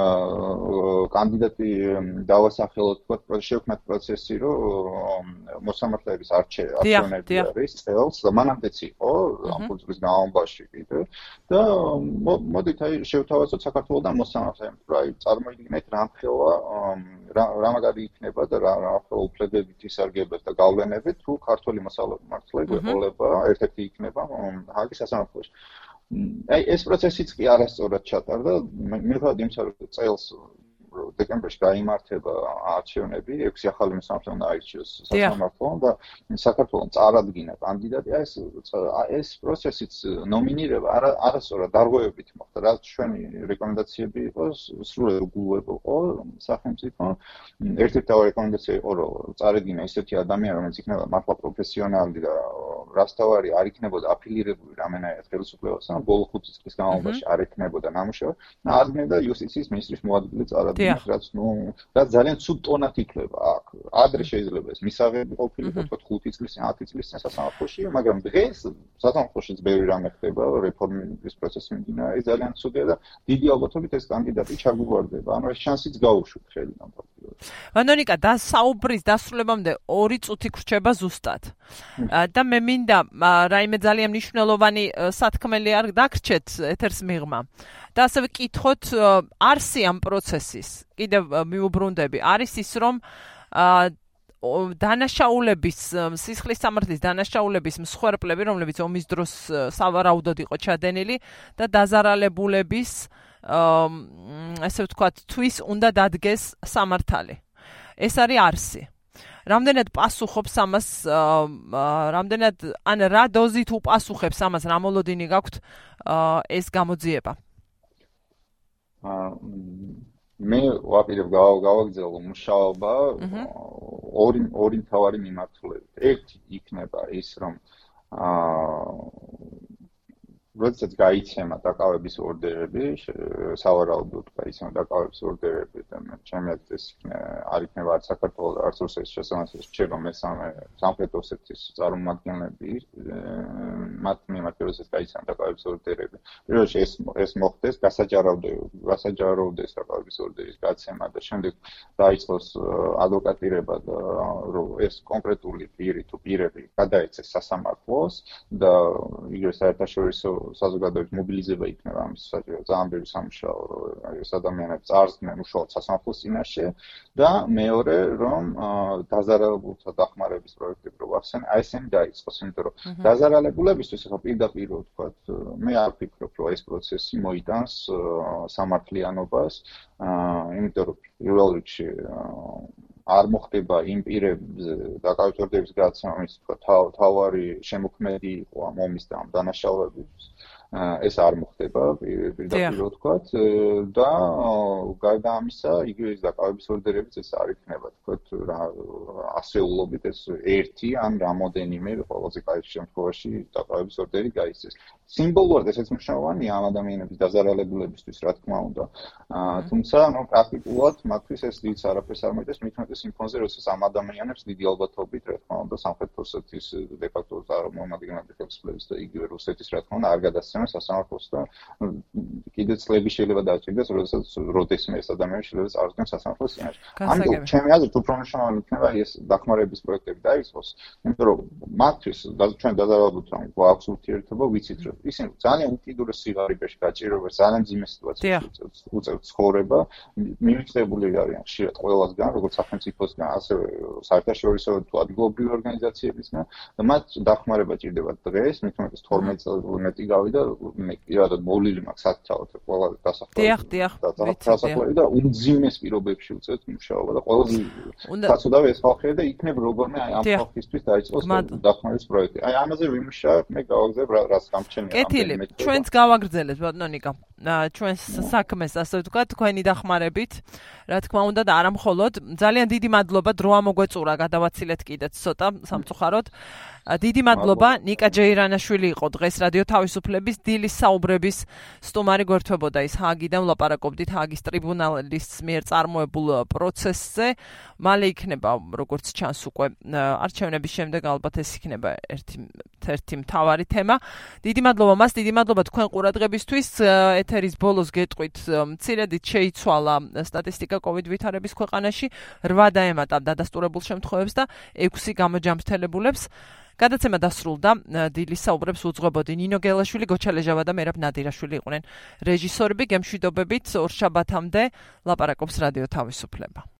კანდიდატი დავასახელოთ, თქვა შევქმნათ პროცესი რომ მოსამართლეების არჩევნები არის წელს და მანამდეც იყო ამ წლის განმავლობაში კიდე და მოდით აი შევთავაზოთ საქართველოსთან მოსამართლეებს, რა აი წარმოიდგინეთ რამხელა რა მაგარი იქნება და რა რა უფლებებით ისარგებლებს და გავლენებით თუ ქართული მოსამართლეები ეყოლება ერთ-ერთი იქნება ჰაგის სასამართლოში. აი ეს პროცესიც კი არასწორად ჩატარდა, მიუხედავად იმისა რომ წელს დეკემბერში გაიმართება არჩევნები, ექვსი ახალი მოსამართლე უნდა აირჩიოს სასამართლომ და საქართველოს წარადგინა კანდიდატი, ეს ეს პროცესიც ნომინირება არასწორად დარღვევებით მოხდა, რაც ჩვენი რეკომენდაციები იყო, სრულად გულვებო სახელმწიფო. ერთ-ერთი თავი რეკომენდაცია იყო, რომ წარადგინა ისეთი ადამიანი, რომელიც იქნება მართლა პროფესიონალი და რასთავარი არ იქნებოდა აფილირებული რამენაირად ხელისუფლებასთან, ბოლო ხუთი წლის განმავლობაში არ იქნებოდა ნამუშევარი, ადგენდა იუსტიციის მინისტრის მოადგილე წარადგინა. რაც ნუ რაც ძალიან ცუდ ტონად ითვლება აქ. ადრე შეიძლება ეს მისაღები ყოფილიყო თქო ხუთი წლის ან ათი წლის წინ სასამართლოში, მაგრამ დღეს სასამართლოშიც ბევრი რამე ხდება, რეფორმის პროცესი მიმდინარეობს, ეს ძალიან ცუდია და დიდი ალბათობით ეს კანდიდატი ჩაგვიგვარდება. ანუ ეს შანსიც გაუშვით ხელიდან ფაქტობრივად. ვანონიკა, და საუბრის დასრულებამდე ორი წუთი გრჩება ზუსტად. და მე მინდა რაიმე ძალიან მნიშვნელოვანი სათქმელი არ დაგრჩეთ ეთერს მიღმა. და ასევე კითხოთ არსი ამ პროცესის კიდევ მიუბრუნდები არის ის რომ დანაშაულების სისხლის სამართლის დანაშაულების მსხვერპლები რომლებიც ომის დროს სავარაუდოდ იყო ჩადენილი და დაზარალებულების ასე ვთქვათ თვის უნდა დადგეს სამართალი. ეს არის არსი. რამდენად პასუხობს ამას, რამდენად ან რა დოზით უპასუხებს ამას, რა მოლოდინი გაქვთ ეს გამოძიება? მე ვაპირებ გავაგრძელო მუშაობა ორი ორი მთავარი მიმართულებით. ერთი იქნება ის რომ როდესაც გაიცემა დაკავების ორდერები, სავარაუდოდ გაიცემა დაკავების ორდერები და ჩემი აზრით არ იქნება არც საქართველოს არც რუსეთის შესაძლებელი შერო მესამე სამხრეთ ოსეთის წარმომადგენლები მათ მიმართ როდესაც გაიცემა დაკავების ორდერები. პირველ რიგში ეს ეს მოხდეს გასაჯაროვდეს დაკავების ორდერის გაცემა და შემდეგ დაიწყოს ადვოკატირება და ეს კონკრეტული პირი თუ პირები გადაეცეს სასამართლოს და იგივე საერთაშორისო საზოგადოების მობილიზება იქნება ამის საჭირო ძალიან ბევრი სამუშაო ეს ადამიანები წარსდგნენ უშუალოდ სასამართლოს წინაშე და მეორე რომ დაზარალებულთა დახმარების პროექტები რო ახსენე აი ესენი დაიწყოს იმიტომ რომ დაზარალებულებისთვის ახლა პირდაპირ ვთქვათ მე არ ვფიქრობ რომ ეს პროცესი მოიტანს სამართლიანობას იმიტომ რომ პირველ რიგში არ მოხდება იმ პირებზე დაკავების ორდერების გაცემა ის თქვა თავარი შემოქმედი იყო ამ ომის და ამ დანაშაულების ეს არ მოხდება პირდაპირ ვთქვათ და გარდა ამისა იგივე ის დაკავების ორდერებიც ეს არ იქნება თქვათ ასეულობით ეს ერთი ან რამოდენიმე ყველაზე კაი შემთხვევაში დაკავების ორდერი გაიცეს სიმბოლურად ესეც მნიშვნელოვანია ამ ადამიანების დაზარალებულებისთვის რა თქმა უნდა თუმცა ნუ პრაქტიკულად მათთვის ეს დიდს არაფერს არ მოიტანს მithumetes იმ ფონზე როდესაც ამ ადამიანებს დიდი ალბათობით რა თქმა უნდა სამხრეთ ოსეთის დე-ფაქტო წარმომადგენლების ხელისუფლების და იგივე რუსეთის რა თქმა უნდა არ გადასცემენ სასამართლოს და კიდე წლები შეიძლება დაჭირდეს როდესაც როდესმე ეს ადამიანი შეიძლება წარსდგენ სასამართლოს წინაშე ამიტომ ჩემი აზრით უფრო მნიშვნელოვანი იქნება ეს დახმარების პროექტები დაიწყოს იმიტომ რომ მათთვის ჩვენ დაზარალებულთან გვაქვს ურთიერთობა ვიცით რომ ისინი ძალიან უკიდურეს სიღარიბეში გაჭირვებას ძალიან ძიმე სიტუაციებში უწევთ ცხოვრება მიმწყებული არიან ხშირად ყველასგან როგორც სახელმწიფოსგან ასევე საერთაშორისო თუ ადგილობრივი ორგანიზაციებისგან და მათ დახმარება ჭირდება დღეს მithumetes თორმეტ წელს მეტი გავიდა მე პირადად მოვლილი მაქვს ათწლეულით ყველა დასახლებული და უმძიმეს პირობებში უწევთ მუშაობა და ყველაზე საცუდავი ეს ხალხია და იქნებ როგორმე აი ამ ხალხისთვის დაიწყოს დახმარების პროექტი აი ამაზე ვიმუშავებ მე გავაგზავნებ რაც გამჩენია კეთილი ჩვენც გავაგრძელებთ ბატონო ნიკა ჩვენს საქმეს ასე ვთქვათ თქვენი დახმარებით რა თქმა უნდა და არა მხოლოდ ძალიან დიდი მადლობა დრო ამოგვეწურა გადავაცილეთ კიდეც ცოტა სამწუხაროდ დიდი მადლობა ნიკა ჯეირანაშვილი იყო დღეს რადიო თავისუფლების დილის საუბრების სტუმარი გვერდთვებოდა ის ჰააგიდან ვლაპარაკობდით ჰააგის ტრიბუნალის მიერ წარმოებულ პროცესზე მალე იქნება როგორც ჩანს უკვე არჩევნების შემდეგ ალბათ ეს იქნება ერთი ერთი მთავარი თემა დიდი მადლობა მას დიდი მადლობა თქვენ ყურადღებისთვის ეთერის ბოლოს გეტყვით მცირედით შეიცვალა სტატისტიკა კოვიდ ვითარების ქვეყანაში რვა დაემატა დადასტურებულ შემთხვევებს და ექვსი გამოჯამრთელებულებს გადაცემა დასრულდა დილის საუბრებს უძღვებოდი ნინო გელაშვილი გოჩალეჟავა და მერაბ ნადირაშვილი იყვნენ რეჟისორები გემშვიდობებით ორ შაბათამდე ლაპარაკობს რადიო თავისუფლება